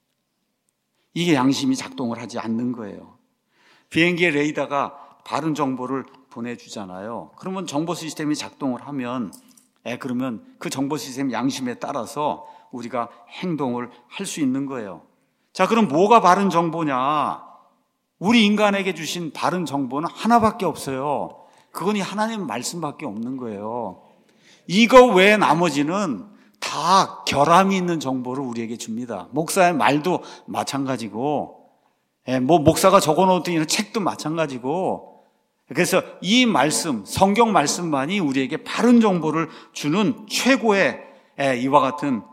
이게 양심이 작동을 하지 않는 거예요. 비행기의 레이더가 바른 정보를 보내주잖아요. 그러면 정보 시스템이 작동을 하면, 그러면 그 정보 시스템 양심에 따라서 우리가 행동을 할 수 있는 거예요. 자, 그럼 뭐가 바른 정보냐? 우리 인간에게 주신 바른 정보는 하나밖에 없어요. 그건 이 하나님 말씀밖에 없는 거예요. 이거 외에 나머지는 다 결함이 있는 정보를 우리에게 줍니다. 목사의 말도 마찬가지고, 목사가 적어놓은 이런 책도 마찬가지고. 그래서 이 말씀, 성경 말씀만이 우리에게 바른 정보를 주는 최고의 이와 같은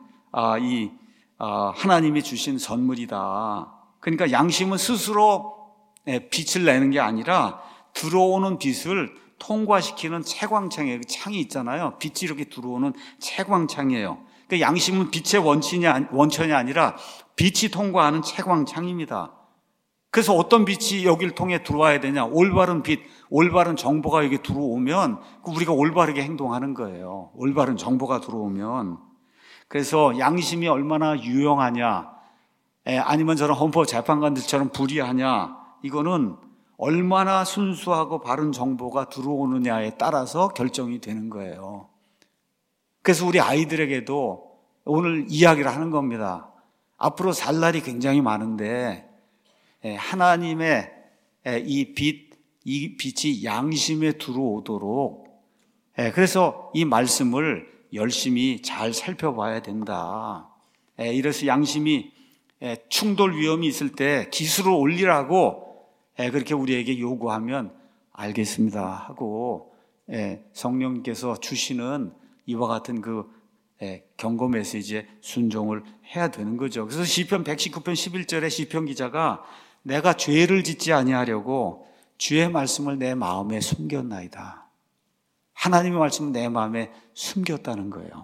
하나님이 주신 선물이다. 그러니까 양심은 스스로 빛을 내는 게 아니라 들어오는 빛을 통과시키는 채광창이에요. 창이 있잖아요. 빛이 이렇게 들어오는 채광창이에요. 그러니까 양심은 빛의 원천이 아니라 빛이 통과하는 채광창입니다. 그래서 어떤 빛이 여기를 통해 들어와야 되냐? 올바른 빛, 올바른 정보가 여기 들어오면 우리가 올바르게 행동하는 거예요. 올바른 정보가 들어오면. 그래서 양심이 얼마나 유용하냐, 아니면 저런 헌법재판관들처럼 불의하냐, 이거는 얼마나 순수하고 바른 정보가 들어오느냐에 따라서 결정이 되는 거예요. 그래서 우리 아이들에게도 오늘 이야기를 하는 겁니다. 앞으로 살 날이 굉장히 많은데 하나님의 이 빛이 양심에 들어오도록, 그래서 이 말씀을 열심히 잘 살펴봐야 된다. 이래서 양심이 충돌 위험이 있을 때 기술을 올리라고 그렇게 우리에게 요구하면 알겠습니다 하고 성령께서 주시는 이와 같은 그 경고 메시지에 순종을 해야 되는 거죠. 그래서 시편 119편 11절에 시편 기자가 내가 죄를 짓지 아니하려고 주의 말씀을 내 마음에 숨겼나이다. 하나님의 말씀을 내 마음에 숨겼다는 거예요.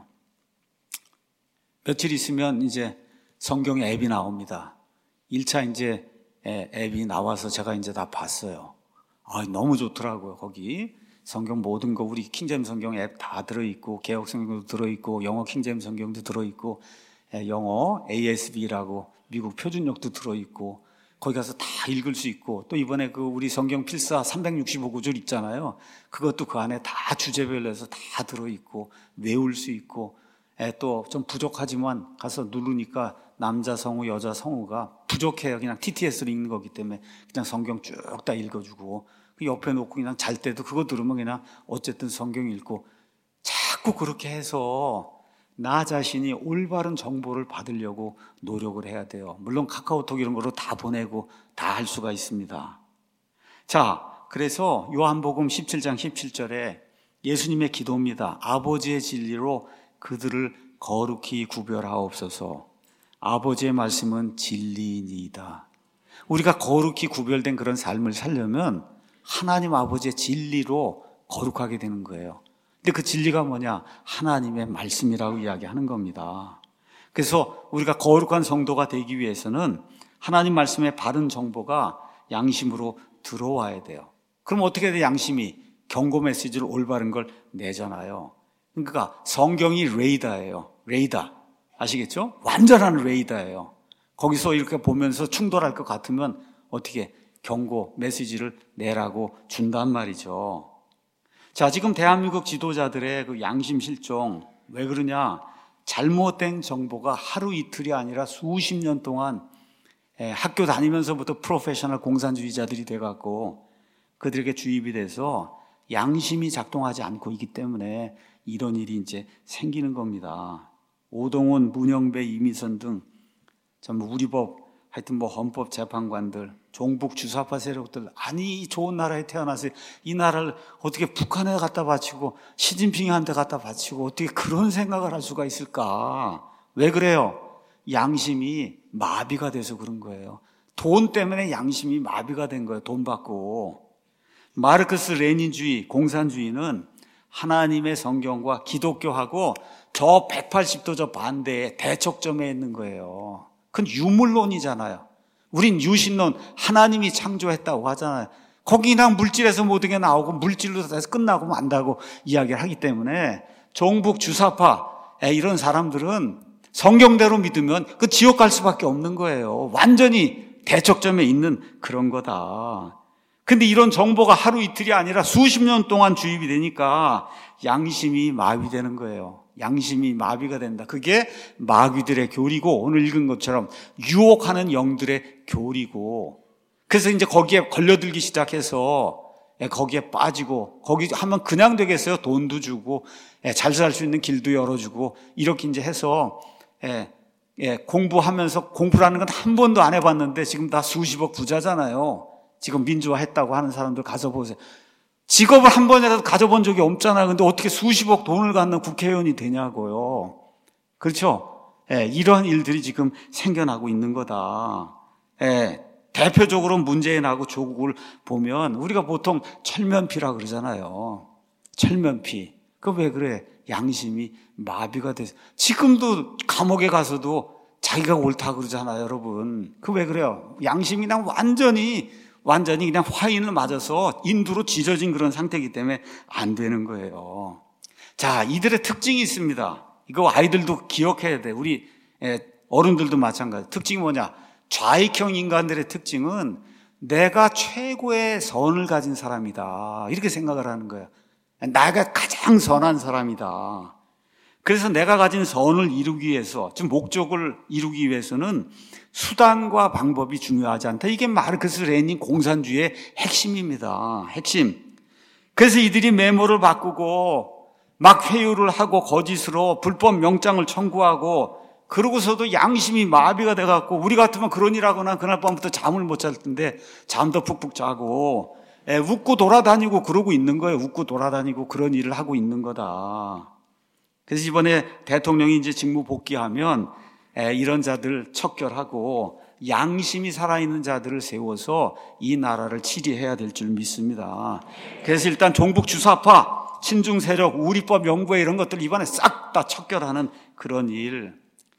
며칠 있으면 이제 성경 앱이 나옵니다. 1차 이제 앱이 나와서 제가 이제 다 봤어요. 너무 좋더라고요. 거기 성경 모든 거 우리 킹제임 성경 앱 다 들어있고 개역 성경도 들어있고 영어 킹제임 성경도 들어있고 영어 ASB라고 미국 표준역도 들어있고 거기 가서 다 읽을 수 있고, 또 이번에 그 우리 성경 필사 365구절 있잖아요. 그것도 그 안에 다 주제별로 해서 다 들어있고 외울 수 있고, 또 좀 부족하지만 가서 누르니까 남자 성우, 여자 성우가 부족해요. 그냥 TTS로 읽는 거기 때문에 그냥 성경 쭉 다 읽어주고, 그 옆에 놓고 그냥 잘 때도 그거 들으면 그냥 어쨌든 성경 읽고, 자꾸 그렇게 해서 나 자신이 올바른 정보를 받으려고 노력을 해야 돼요. 물론 카카오톡 이런 거로 다 보내고 다 할 수가 있습니다. 자, 그래서 요한복음 17장 17절에 예수님의 기도입니다. 아버지의 진리로 그들을 거룩히 구별하옵소서. 아버지의 말씀은 진리이니이다. 우리가 거룩히 구별된 그런 삶을 살려면 하나님 아버지의 진리로 거룩하게 되는 거예요. 근데 그 진리가 뭐냐? 하나님의 말씀이라고 이야기하는 겁니다. 그래서 우리가 거룩한 성도가 되기 위해서는 하나님 말씀의 바른 정보가 양심으로 들어와야 돼요. 그럼 어떻게 돼? 양심이 경고 메시지를 올바른 걸 내잖아요. 그러니까 성경이 레이더예요. 레이더. 아시겠죠? 완전한 레이더예요. 거기서 이렇게 보면서 충돌할 것 같으면 어떻게 경고 메시지를 내라고 준단 말이죠. 자, 지금 대한민국 지도자들의 그 양심 실종, 왜 그러냐? 잘못된 정보가 하루 이틀이 아니라 수십 년 동안 학교 다니면서부터 프로페셔널 공산주의자들이 돼갖고 그들에게 주입이 돼서 양심이 작동하지 않고 있기 때문에 이런 일이 이제 생기는 겁니다. 오동훈, 문영배, 이미선 등 전부 우리법, 하여튼 뭐 헌법 재판관들, 종북 주사파 세력들, 아니 이 좋은 나라에 태어나서 이 나라를 어떻게 북한에 갖다 바치고 시진핑한테 갖다 바치고 어떻게 그런 생각을 할 수가 있을까? 왜 그래요? 양심이 마비가 돼서 그런 거예요. 돈 때문에 양심이 마비가 된 거예요. 돈 받고. 마르크스 레닌주의, 공산주의는 하나님의 성경과 기독교하고 저 180도 저 반대에 대척점에 있는 거예요. 그건 유물론이잖아요. 우린 유신론, 하나님이 창조했다고 하잖아요. 거기 그냥 물질에서 모든 게 나오고 물질로 해서 끝나고 만다고 이야기를 하기 때문에 종북 주사파 이런 사람들은 성경대로 믿으면 그 지옥 갈 수밖에 없는 거예요. 완전히 대척점에 있는 그런 거다. 근데 이런 정보가 하루 이틀이 아니라 수십 년 동안 주입이 되니까 양심이 마비되는 거예요. 양심이 마비가 된다. 그게 마귀들의 교리고 오늘 읽은 것처럼 유혹하는 영들의 교리고 그래서 이제 거기에 걸려들기 시작해서 거기에 빠지고 거기 하면 그냥 되겠어요. 돈도 주고 잘 살 수 있는 길도 열어주고 이렇게 이제 해서 공부하면서 공부라는 건 한 번도 안 해봤는데 지금 다 수십억 부자잖아요. 지금 민주화 했다고 하는 사람들 가서 보세요. 직업을 한 번이라도 가져본 적이 없잖아요. 근데 어떻게 수십억 돈을 갖는 국회의원이 되냐고요. 그렇죠? 이런 일들이 지금 생겨나고 있는 거다. 대표적으로 문재인하고 조국을 보면 우리가 보통 철면피라 그러잖아요. 철면피. 그 왜 그래? 양심이 마비가 돼서. 지금도 감옥에 가서도 자기가 옳다 그러잖아요, 여러분. 그 왜 그래요? 양심이 그냥 완전히 그냥 화인을 맞아서 인두로 지져진 그런 상태이기 때문에 안 되는 거예요. 자, 이들의 특징이 있습니다. 이거 아이들도 기억해야 돼. 우리 어른들도 마찬가지. 특징이 뭐냐? 좌익형 인간들의 특징은 내가 최고의 선을 가진 사람이다. 이렇게 생각을 하는 거예요. 내가 가장 선한 사람이다. 그래서 내가 가진 선을 이루기 위해서, 즉 목적을 이루기 위해서는 수단과 방법이 중요하지 않다. 이게 마르크스 레닌 공산주의의 핵심입니다. 핵심. 그래서 이들이 메모를 바꾸고 막 회유를 하고 거짓으로 불법 명장을 청구하고 그러고서도 양심이 마비가 돼갖고 우리 같으면 그런 일 하거나 그날 밤부터 잠을 못 잘 텐데 잠도 푹푹 자고 웃고 돌아다니고 그러고 있는 거예요. 웃고 돌아다니고 그런 일을 하고 있는 거다. 그래서 이번에 대통령이 이제 직무 복귀하면 이런 자들 척결하고 양심이 살아있는 자들을 세워서 이 나라를 치리해야 될 줄 믿습니다. 그래서 일단 종북 주사파, 친중 세력, 우리법 연구회 이런 것들 이번에 싹 다 척결하는 그런 일.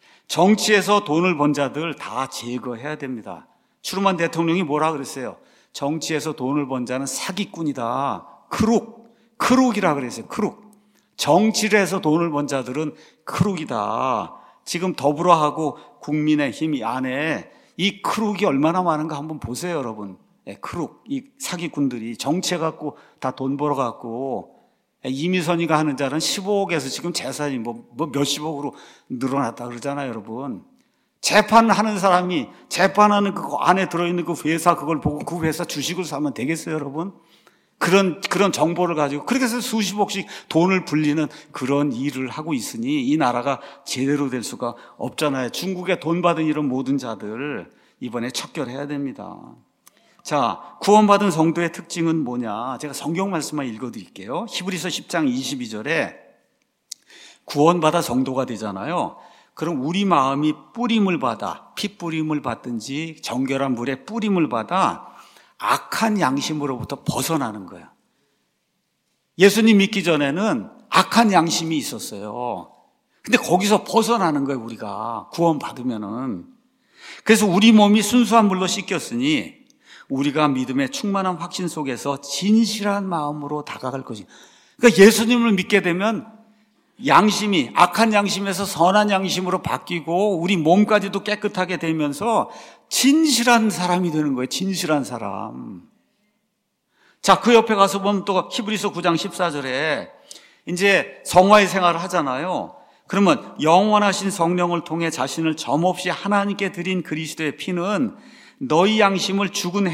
정치에서 돈을 번 자들 다 제거해야 됩니다. 트루먼 대통령이 뭐라 그랬어요? 정치에서 돈을 번 자는 사기꾼이다. 크룩이라 그랬어요. 크룩. 정치를 해서 돈을 번 자들은 크룩이다. 지금 더불어하고 국민의힘 안에 이 크룩이 얼마나 많은가 한번 보세요, 여러분. 크룩, 이 사기꾼들이 정치해갖고 다 돈 벌어갖고 이미선이가 하는 자는 15억에서 지금 재산이 뭐 몇십억으로 늘어났다 그러잖아요, 여러분. 재판하는 사람이 재판하는 그 안에 들어있는 그 회사 그걸 보고 그 회사 주식을 사면 되겠어요, 여러분? 그런 정보를 가지고 그렇게 해서 수십억씩 돈을 불리는 그런 일을 하고 있으니 이 나라가 제대로 될 수가 없잖아요. 중국에 돈 받은 이런 모든 자들 이번에 척결해야 됩니다. 자, 구원받은 성도의 특징은 뭐냐? 제가 성경 말씀만 읽어드릴게요. 히브리서 10장 22절에 구원받아 성도가 되잖아요. 그럼 우리 마음이 뿌림을 받아, 피 뿌림을 받든지 정결한 물에 뿌림을 받아 악한 양심으로부터 벗어나는 거예요. 예수님 믿기 전에는 악한 양심이 있었어요. 근데 거기서 벗어나는 거예요, 우리가. 구원받으면은. 그래서 우리 몸이 순수한 물로 씻겼으니 우리가 믿음의 충만한 확신 속에서 진실한 마음으로 다가갈 것이다. 그러니까 예수님을 믿게 되면 양심이 악한 양심에서 선한 양심으로 바뀌고 우리 몸까지도 깨끗하게 되면서 진실한 사람이 되는 거예요. 진실한 사람. 자, 그 옆에 가서 보면 또 히브리서 9장 14절에 이제 성화의 생활을 하잖아요. 그러면 영원하신 성령을 통해 자신을 점없이 하나님께 드린 그리스도의 피는 너희 양심을 죽은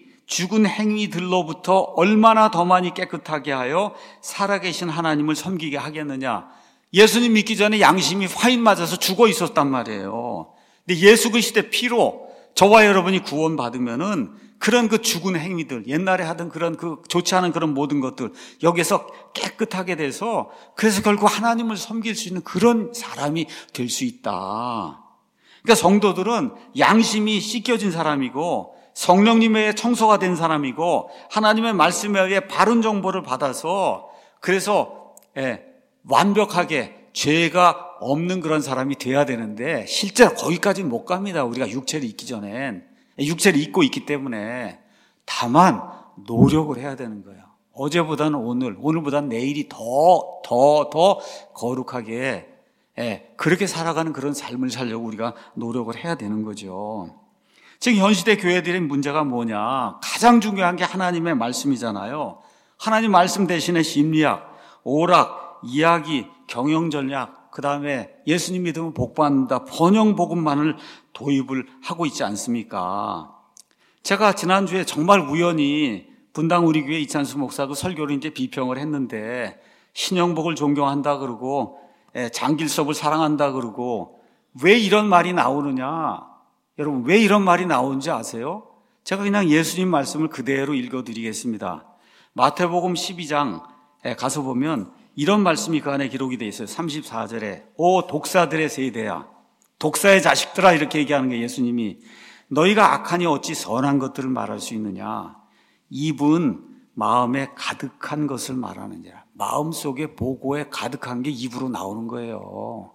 행위들로부터 얼마나 더 많이 깨끗하게 하여 살아계신 하나님을 섬기게 하겠느냐. 예수님 믿기 전에 양심이 화인 맞아서 죽어 있었단 말이에요. 근데 예수 그리스도의 피로 저와 여러분이 구원받으면은 그런 그 죽은 행위들, 옛날에 하던 그런 그 좋지 않은 그런 모든 것들 여기서 깨끗하게 돼서 그래서 결국 하나님을 섬길 수 있는 그런 사람이 될 수 있다. 그러니까 성도들은 양심이 씻겨진 사람이고 성령님의 청소가 된 사람이고 하나님의 말씀에 의해 바른 정보를 받아서 그래서 완벽하게 죄가 없는 그런 사람이 돼야 되는데 실제로 거기까지는 못 갑니다. 우리가 육체를 잊기 전엔. 육체를 잊고 있기 때문에 다만 노력을 해야 되는 거예요. 어제보다는 오늘보다는 내일이 더 거룩하게 그렇게 살아가는 그런 삶을 살려고 우리가 노력을 해야 되는 거죠. 지금 현 시대 교회들의 문제가 뭐냐? 가장 중요한 게 하나님의 말씀이잖아요. 하나님 말씀 대신에 심리학, 오락, 이야기, 경영전략, 그 다음에 예수님 믿으면 복받는다, 번영복음만을 도입을 하고 있지 않습니까? 제가 지난주에 정말 우연히 분당 우리 교회 이찬수 목사도 설교를 이제 비평을 했는데 신영복을 존경한다 그러고 장길섭을 사랑한다 그러고 왜 이런 말이 나오느냐? 여러분 왜 이런 말이 나오는지 아세요? 제가 그냥 예수님 말씀을 그대로 읽어드리겠습니다. 마태복음 12장 가서 보면 이런 말씀이 그 안에 기록이 되어 있어요. 34절에 오 독사들의 세대야, 독사의 자식들아, 이렇게 얘기하는 게 예수님이 너희가 악하니 어찌 선한 것들을 말할 수 있느냐. 입은 마음에 가득한 것을 말하느니라. 마음속에 보고에 가득한 게 입으로 나오는 거예요.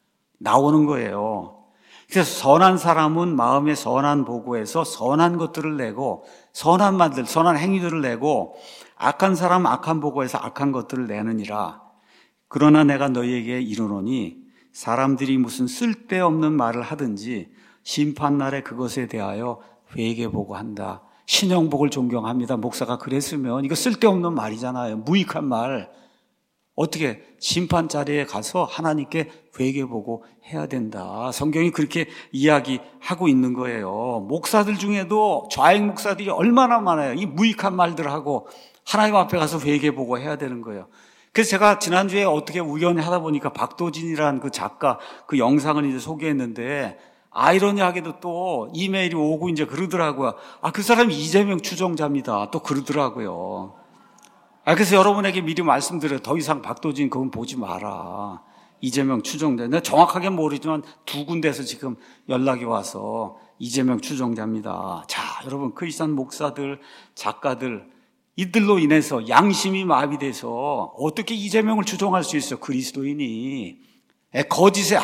그래서 선한 사람은 마음의 선한 보고에서 선한 것들을 내고 선한 말들, 선한 행위들을 내고 악한 사람은 악한 보고에서 악한 것들을 내느니라. 그러나 내가 너희에게 이르노니 사람들이 무슨 쓸데없는 말을 하든지 심판날에 그것에 대하여 회개보고한다. 신영복을 존경합니다. 목사가 그랬으면 이거 쓸데없는 말이잖아요. 무익한 말. 어떻게 심판 자리에 가서 하나님께 회개보고 해야 된다. 성경이 그렇게 이야기하고 있는 거예요. 목사들 중에도 좌익 목사들이 얼마나 많아요. 이 무익한 말들 하고 하나님 앞에 가서 회개보고 해야 되는 거예요. 그래서 제가 지난주에 어떻게 우연히 하다 보니까 박도진이라는 그 작가 그 영상을 이제 소개했는데 아이러니하게도 또 이메일이 오고 이제 그러더라고요. 그 사람이 이재명 추종자입니다. 또 그러더라고요. 그래서 여러분에게 미리 말씀드려요. 더 이상 박도진 그건 보지 마라. 이재명 추종자. 내가 정확하게 모르지만 두 군데에서 지금 연락이 와서 이재명 추종자입니다. 자, 여러분 크리스찬 목사들, 작가들 이들로 인해서 양심이 마비돼서 어떻게 이재명을 추종할 수 있어요? 그리스도인이. 거짓의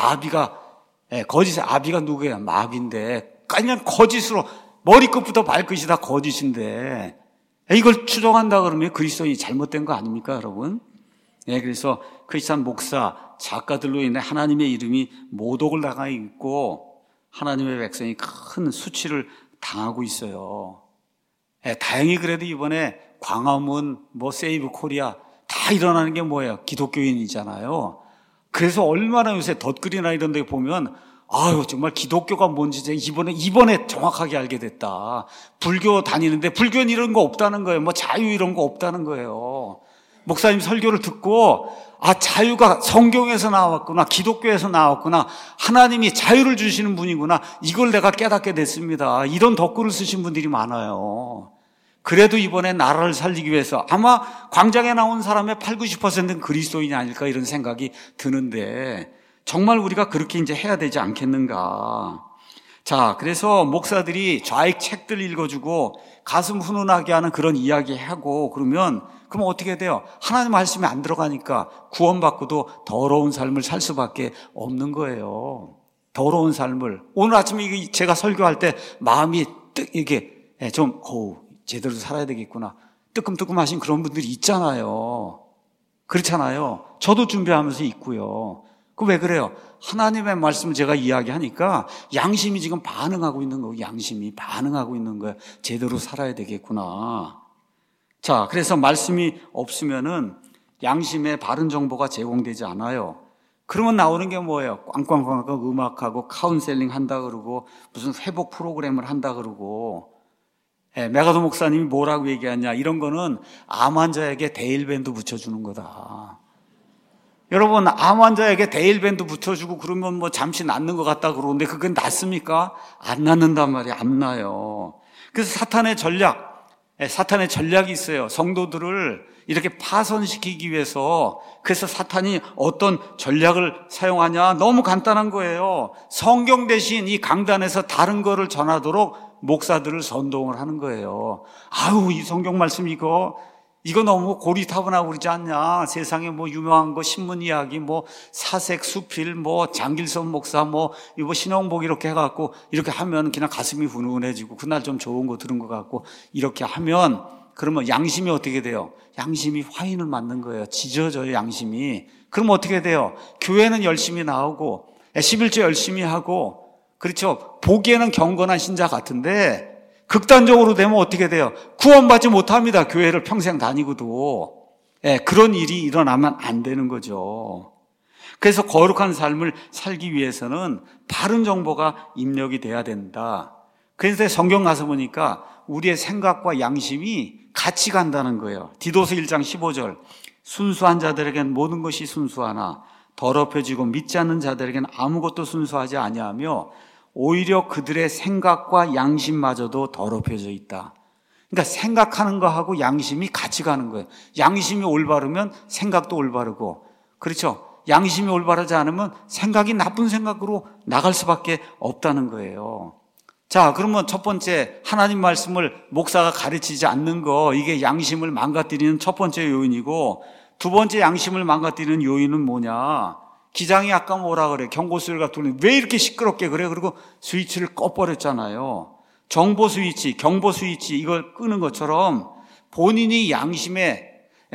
아비가 누구야? 마귀인데 그냥 거짓으로 머리끝부터 발끝이 다 거짓인데 이걸 추종한다 그러면 그리스도인이 잘못된 거 아닙니까, 여러분? 그래서 크리스찬 목사, 작가들로 인해 하나님의 이름이 모독을 당하고 있고 하나님의 백성이 큰 수치를 당하고 있어요. 다행히 그래도 이번에 광화문, 세이브 코리아 다 일어나는 게 뭐예요? 기독교인이잖아요. 그래서 얼마나 요새 덧글이나 이런 데 보면 정말 기독교가 뭔지 이번에 정확하게 알게 됐다. 불교 다니는데 불교는 이런 거 없다는 거예요. 자유 이런 거 없다는 거예요. 목사님 설교를 듣고 자유가 성경에서 나왔구나, 기독교에서 나왔구나, 하나님이 자유를 주시는 분이구나, 이걸 내가 깨닫게 됐습니다. 이런 덧글을 쓰신 분들이 많아요. 그래도 이번에 나라를 살리기 위해서 아마 광장에 나온 사람의 80~90%는 그리스도인이 아닐까 이런 생각이 드는데 정말 우리가 그렇게 이제 해야 되지 않겠는가. 자, 그래서 목사들이 좌익 책들 읽어주고 가슴 훈훈하게 하는 그런 이야기 하고 그러면 그럼 어떻게 돼요? 하나님 말씀이 안 들어가니까 구원받고도 더러운 삶을 살 수밖에 없는 거예요. 더러운 삶을. 오늘 아침에 제가 설교할 때 마음이 이게 좀 제대로 살아야 되겠구나. 뜨끔뜨끔하신 그런 분들이 있잖아요. 그렇잖아요. 저도 준비하면서 있고요. 그 왜 그래요? 하나님의 말씀을 제가 이야기하니까 양심이 지금 반응하고 있는 거예요. 양심이 반응하고 있는 거예요. 제대로 살아야 되겠구나. 자, 그래서 말씀이 없으면은 양심의 바른 정보가 제공되지 않아요. 그러면 나오는 게 뭐예요? 꽝꽝꽝꽝 음악하고 카운셀링 한다 그러고 무슨 회복 프로그램을 한다 그러고 메가도 목사님이 뭐라고 얘기하냐, 이런 거는 암 환자에게 데일밴드 붙여주는 거다. 여러분, 암 환자에게 데일밴드 붙여주고 그러면 뭐 잠시 낫는 것 같다 그러는데 그게 낫습니까? 안 낫는단 말이에요. 안 나요. 그래서 사탄의 전략이 있어요. 성도들을 이렇게 파손시키기 위해서. 그래서 사탄이 어떤 전략을 사용하냐? 너무 간단한 거예요. 성경 대신 이 강단에서 다른 거를 전하도록 목사들을 선동을 하는 거예요. 아유, 이 성경 말씀 이거 너무 고리타분하고 그러지 않냐? 세상에 뭐 유명한 거 신문 이야기 뭐 사색 수필 뭐 장길선 목사 뭐 이거 신영복 이렇게 해갖고 이렇게 하면 그냥 가슴이 훈훈해지고 그날 좀 좋은 거 들은 것 같고 이렇게 하면 그러면 양심이 어떻게 돼요? 양심이 화인을 맞는 거예요. 짖어져요, 양심이. 그럼 어떻게 돼요? 교회는 열심히 나오고 11조 열심히 하고, 그렇죠? 보기에는 경건한 신자 같은데 극단적으로 되면 어떻게 돼요? 구원받지 못합니다. 교회를 평생 다니고도. 그런 일이 일어나면 안 되는 거죠. 그래서 거룩한 삶을 살기 위해서는 바른 정보가 입력이 돼야 된다. 그래서 성경 가서 보니까 우리의 생각과 양심이 같이 간다는 거예요. 디도서 1장 15절. 순수한 자들에겐 모든 것이 순수하나 더럽혀지고 믿지 않는 자들에겐 아무것도 순수하지 아니하며 오히려 그들의 생각과 양심마저도 더럽혀져 있다. 그러니까 생각하는 거하고 양심이 같이 가는 거예요. 양심이 올바르면 생각도 올바르고, 그렇죠? 양심이 올바르지 않으면 생각이 나쁜 생각으로 나갈 수밖에 없다는 거예요. 자, 그러면 첫 번째, 하나님 말씀을 목사가 가르치지 않는 거, 이게 양심을 망가뜨리는 첫 번째 요인이고, 두 번째 양심을 망가뜨리는 요인은 뭐냐? 기장이 아까 뭐라 그래? 경고 소리가 들리는데 왜 이렇게 시끄럽게 그래? 그리고 스위치를 꺼버렸잖아요. 정보 스위치, 경보 스위치 이걸 끄는 것처럼 본인이 양심의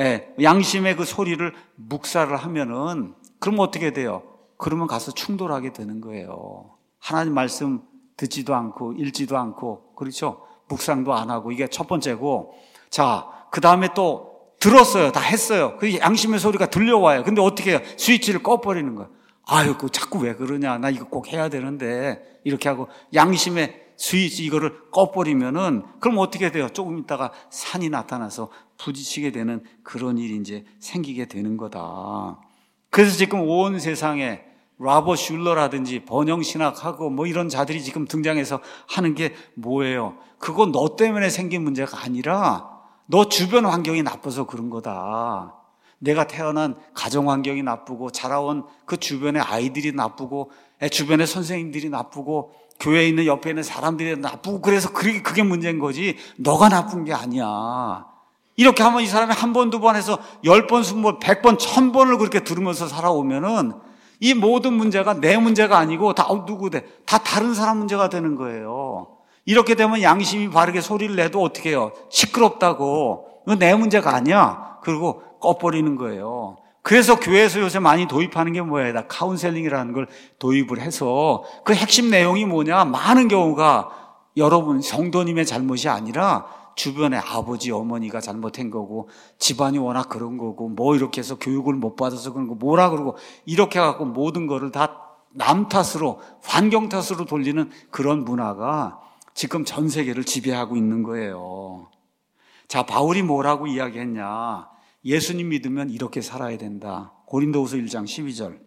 그 소리를 묵살을 하면은, 그러면 어떻게 돼요? 그러면 가서 충돌하게 되는 거예요. 하나님 말씀 듣지도 않고 읽지도 않고, 그렇죠? 묵상도 안 하고, 이게 첫 번째고. 자, 그 다음에 또 들었어요. 다 했어요. 그 양심의 소리가 들려와요. 근데 어떻게 해요? 스위치를 꺼버리는 거예요. 아유, 자꾸 왜 그러냐. 나 이거 꼭 해야 되는데. 이렇게 하고 양심의 스위치 이거를 꺼버리면은, 그럼 어떻게 돼요? 조금 있다가 산이 나타나서 부딪히게 되는 그런 일이 이제 생기게 되는 거다. 그래서 지금 온 세상에 라버 슐러라든지 번영신학하고 뭐 이런 자들이 지금 등장해서 하는 게 뭐예요? 그거 너 때문에 생긴 문제가 아니라 너 주변 환경이 나빠서 그런 거다. 내가 태어난 가정 환경이 나쁘고 자라온 그 주변의 아이들이 나쁘고 주변의 선생님들이 나쁘고 교회에 있는 옆에 있는 사람들이 나쁘고 그래서 그게 문제인 거지 너가 나쁜 게 아니야. 이렇게 하면 이 사람이 한 번, 두 번 해서 10번, 20번, 100번, 1000번을 그렇게 들으면서 살아오면은 이 모든 문제가 내 문제가 아니고 다 다른 사람 문제가 되는 거예요. 이렇게 되면 양심이 바르게 소리를 내도 어떻게 해요? 시끄럽다고. 이건 내 문제가 아니야. 그리고 꺼버리는 거예요. 그래서 교회에서 요새 많이 도입하는 게 뭐예요? 다 카운셀링이라는 걸 도입을 해서 그 핵심 내용이 뭐냐? 많은 경우가 여러분 성도님의 잘못이 아니라 주변에 아버지, 어머니가 잘못한 거고 집안이 워낙 그런 거고 뭐 이렇게 해서 교육을 못 받아서 그런 거 뭐라 그러고 이렇게 해갖고 모든 거를 다 남 탓으로 환경 탓으로 돌리는 그런 문화가 지금 전 세계를 지배하고 있는 거예요. 자, 바울이 뭐라고 이야기했냐? 예수님 믿으면 이렇게 살아야 된다. 고린도후서 1장 12절.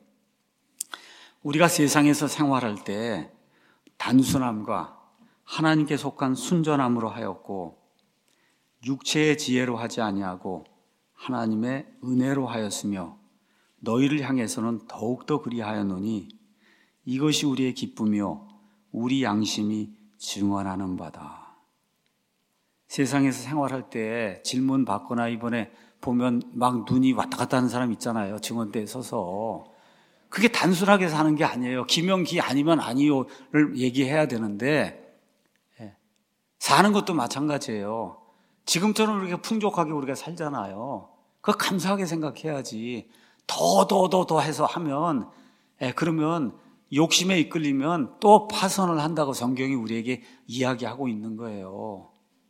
우리가 세상에서 생활할 때 단순함과 하나님께 속한 순전함으로 하였고 육체의 지혜로 하지 아니하고 하나님의 은혜로 하였으며 너희를 향해서는 더욱더 그리하였노니 이것이 우리의 기쁨이요 우리 양심이 증언하는 바다. 세상에서 생활할 때 질문 받거나 이번에 보면 막 눈이 왔다 갔다 하는 사람 있잖아요. 증언대에 서서. 그게 단순하게 사는 게 아니에요. 기명기 아니면 아니요를 얘기해야 되는데 사는 것도 마찬가지예요. 지금처럼 이렇게 풍족하게 우리가 살잖아요. 그거 감사하게 생각해야지. 더 해서 하면 그러면 욕심에 이끌리면 또 파선을 한다고 성경이 우리에게 이야기하고 있는 거예요.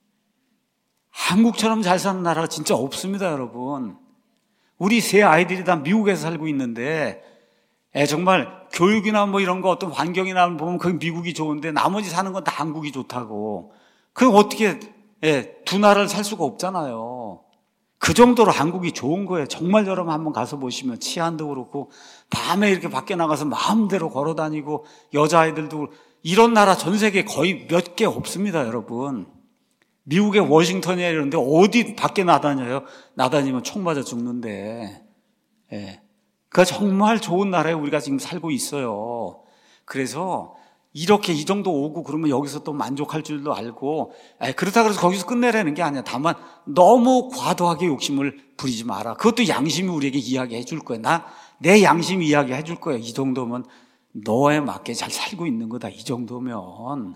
한국처럼 잘 사는 나라가 진짜 없습니다, 여러분. 우리 세 아이들이 다 미국에서 살고 있는데 정말 교육이나 뭐 이런 거 어떤 환경이나 보면 그 미국이 좋은데 나머지 사는 건 다 한국이 좋다고. 그럼 어떻게 두 나라를 살 수가 없잖아요. 그 정도로 한국이 좋은 거예요. 정말 여러분 한번 가서 보시면 치안도 그렇고 밤에 이렇게 밖에 나가서 마음대로 걸어 다니고 여자아이들도 이런 나라 전 세계에 거의 몇 개 없습니다, 여러분. 미국의 워싱턴이나 이런데 어디 밖에 나다녀요? 나다니면 총 맞아 죽는데. 그러니까 정말 좋은 나라에 우리가 지금 살고 있어요. 그래서 이렇게 이 정도 오고 그러면 여기서 또 만족할 줄도 알고 그렇다 그래서 거기서 끝내라는 게 아니야. 다만 너무 과도하게 욕심을 부리지 마라. 그것도 양심이 우리에게 이야기해 줄 거야. 내 양심이 이야기해 줄 거야. 이 정도면 너에 맞게 잘 살고 있는 거다. 이 정도면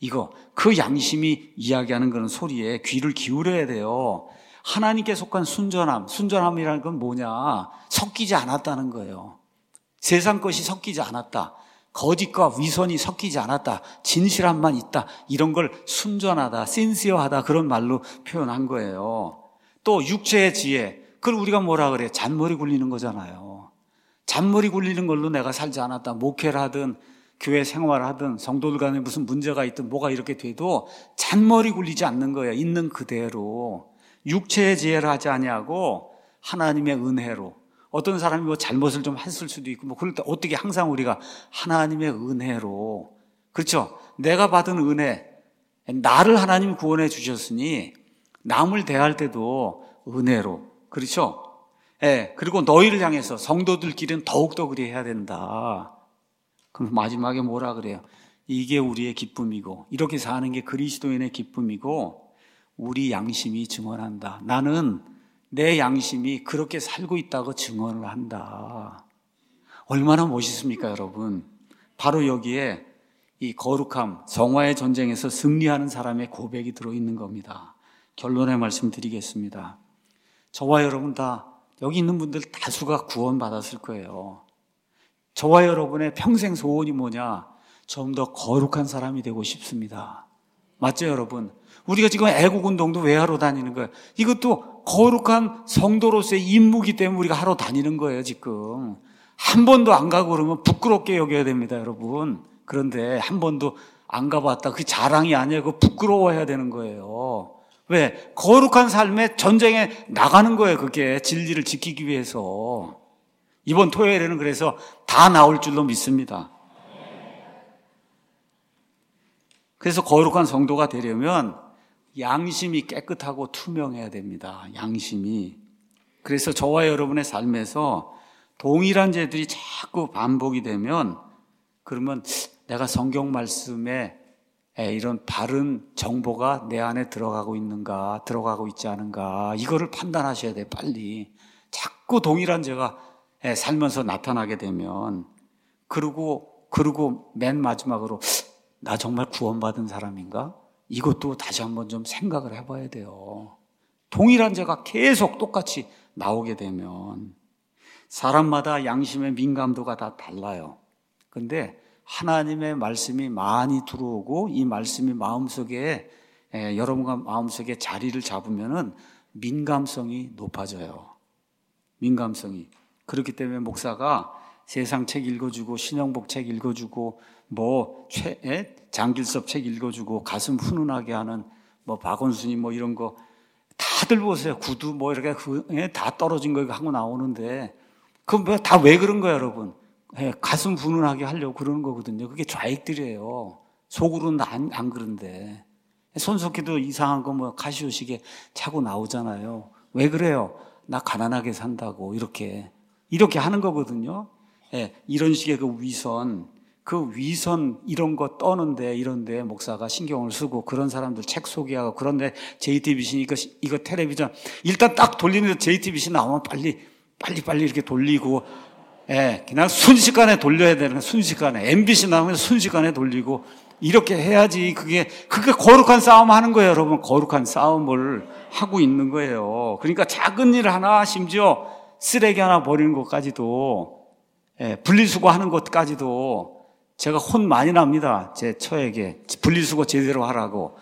그 양심이 이야기하는 그런 소리에 귀를 기울여야 돼요. 하나님께 속한 순전함이라는 건 뭐냐? 섞이지 않았다는 거예요. 세상 것이 섞이지 않았다. 거짓과 위선이 섞이지 않았다. 진실함만 있다. 이런 걸 순전하다, 신시어하다 그런 말로 표현한 거예요. 또 육체의 지혜, 그걸 우리가 뭐라 그래요? 잔머리 굴리는 거잖아요. 잔머리 굴리는 걸로 내가 살지 않았다. 목회를 하든 교회 생활을 하든 성도들 간에 무슨 문제가 있든 뭐가 이렇게 돼도 잔머리 굴리지 않는 거예요. 있는 그대로. 육체의 지혜를 하지 아니하고 하나님의 은혜로. 어떤 사람이 뭐 잘못을 좀 했을 수도 있고, 그럴 때 어떻게 항상 우리가 하나님의 은혜로. 그렇죠? 내가 받은 은혜, 나를 하나님이 구원해 주셨으니 남을 대할 때도 은혜로. 그렇죠? 그리고 너희를 향해서 성도들끼리는 더욱더 그리 해야 된다. 그럼 마지막에 뭐라 그래요? 이게 우리의 기쁨이고, 이렇게 사는 게 그리스도인의 기쁨이고, 우리 양심이 증언한다. 나는 내 양심이 그렇게 살고 있다고 증언을 한다. 얼마나 멋있습니까, 여러분? 바로 여기에 이 거룩함, 성화의 전쟁에서 승리하는 사람의 고백이 들어있는 겁니다. 결론의 말씀 드리겠습니다. 저와 여러분 다, 여기 있는 분들 다수가 구원받았을 거예요. 저와 여러분의 평생 소원이 뭐냐? 좀 더 거룩한 사람이 되고 싶습니다. 맞죠, 여러분? 우리가 지금 애국운동도 왜 하러 다니는 거예요? 이것도 거룩한 성도로서의 임무이기 때문에 우리가 하러 다니는 거예요, 지금. 한 번도 안 가고 그러면 부끄럽게 여겨야 됩니다, 여러분. 그런데 한 번도 안 가봤다. 그게 자랑이 아니에요. 그거 부끄러워해야 되는 거예요. 왜? 거룩한 삶의 전쟁에 나가는 거예요, 그게. 진리를 지키기 위해서. 이번 토요일에는 그래서 다 나올 줄로 믿습니다. 그래서 거룩한 성도가 되려면 양심이 깨끗하고 투명해야 됩니다. 양심이. 그래서 저와 여러분의 삶에서 동일한 죄들이 자꾸 반복이 되면 그러면 내가 성경 말씀에 이런 바른 정보가 내 안에 들어가고 있는가, 들어가고 있지 않은가, 이거를 판단하셔야 돼요, 빨리. 자꾸 동일한 죄가 살면서 나타나게 되면, 그리고 맨 마지막으로 나 정말 구원받은 사람인가? 이것도 다시 한번 좀 생각을 해봐야 돼요. 동일한 죄가 계속 똑같이 나오게 되면 사람마다 양심의 민감도가 다 달라요. 근데 하나님의 말씀이 많이 들어오고 이 말씀이 마음속에 여러분과 마음속에 자리를 잡으면은 민감성이 높아져요. 민감성이. 그렇기 때문에 목사가 세상 책 읽어주고 신영복 책 읽어주고 장길섭 책 읽어주고 가슴 훈훈하게 하는 박원순이 이런 거 다들 보세요. 구두 이렇게 다 떨어진 거 하고 나오는데 그건 다 왜 그런 거예요, 여러분? 가슴 훈훈하게 하려고 그러는 거거든요. 그게 좌익들이에요. 속으로는 안 그런데. 손석희도 이상한 거 카시오 시계 차고 나오잖아요. 왜 그래요? 나 가난하게 산다고 이렇게 하는 거거든요. 이런 식의 그 위선, 그 위선 이런 거 떠는데 이런데 목사가 신경을 쓰고 그런 사람들 책 소개하고 그런데 JTBC 이거 텔레비전 일단 딱 돌리는데 JTBC 나오면 빨리 이렇게 돌리고 그냥 순식간에 돌려야 되는 순식간에 MBC 나오면 순식간에 돌리고 이렇게 해야지 그게 거룩한 싸움 하는 거예요, 여러분. 거룩한 싸움을 하고 있는 거예요. 그러니까 작은 일 하나 심지어 쓰레기 하나 버리는 것까지도 분리수거 하는 것까지도 제가 혼 많이 납니다. 제 처에게 분리수거 제대로 하라고.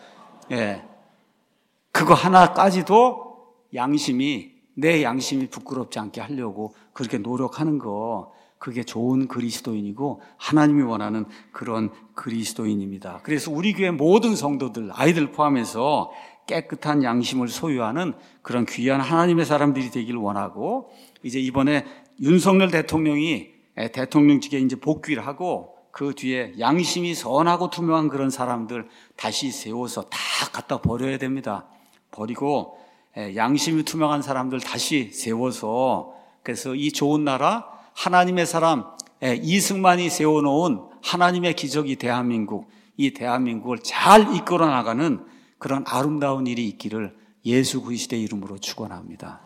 그거 하나까지도 내 양심이 부끄럽지 않게 하려고 그렇게 노력하는 거 그게 좋은 그리스도인이고 하나님이 원하는 그런 그리스도인입니다. 그래서 우리 교회 모든 성도들 아이들 포함해서 깨끗한 양심을 소유하는 그런 귀한 하나님의 사람들이 되기를 원하고 이제 이번에 윤석열 대통령이 대통령직에 이제 복귀를 하고 그 뒤에 양심이 선하고 투명한 그런 사람들 다시 세워서 다 갖다 버려야 됩니다. 버리고 양심이 투명한 사람들 다시 세워서 그래서 이 좋은 나라 하나님의 사람 이승만이 세워놓은 하나님의 기적이 대한민국 이 대한민국을 잘 이끌어 나가는 그런 아름다운 일이 있기를 예수 그리스도의 이름으로 축원합니다.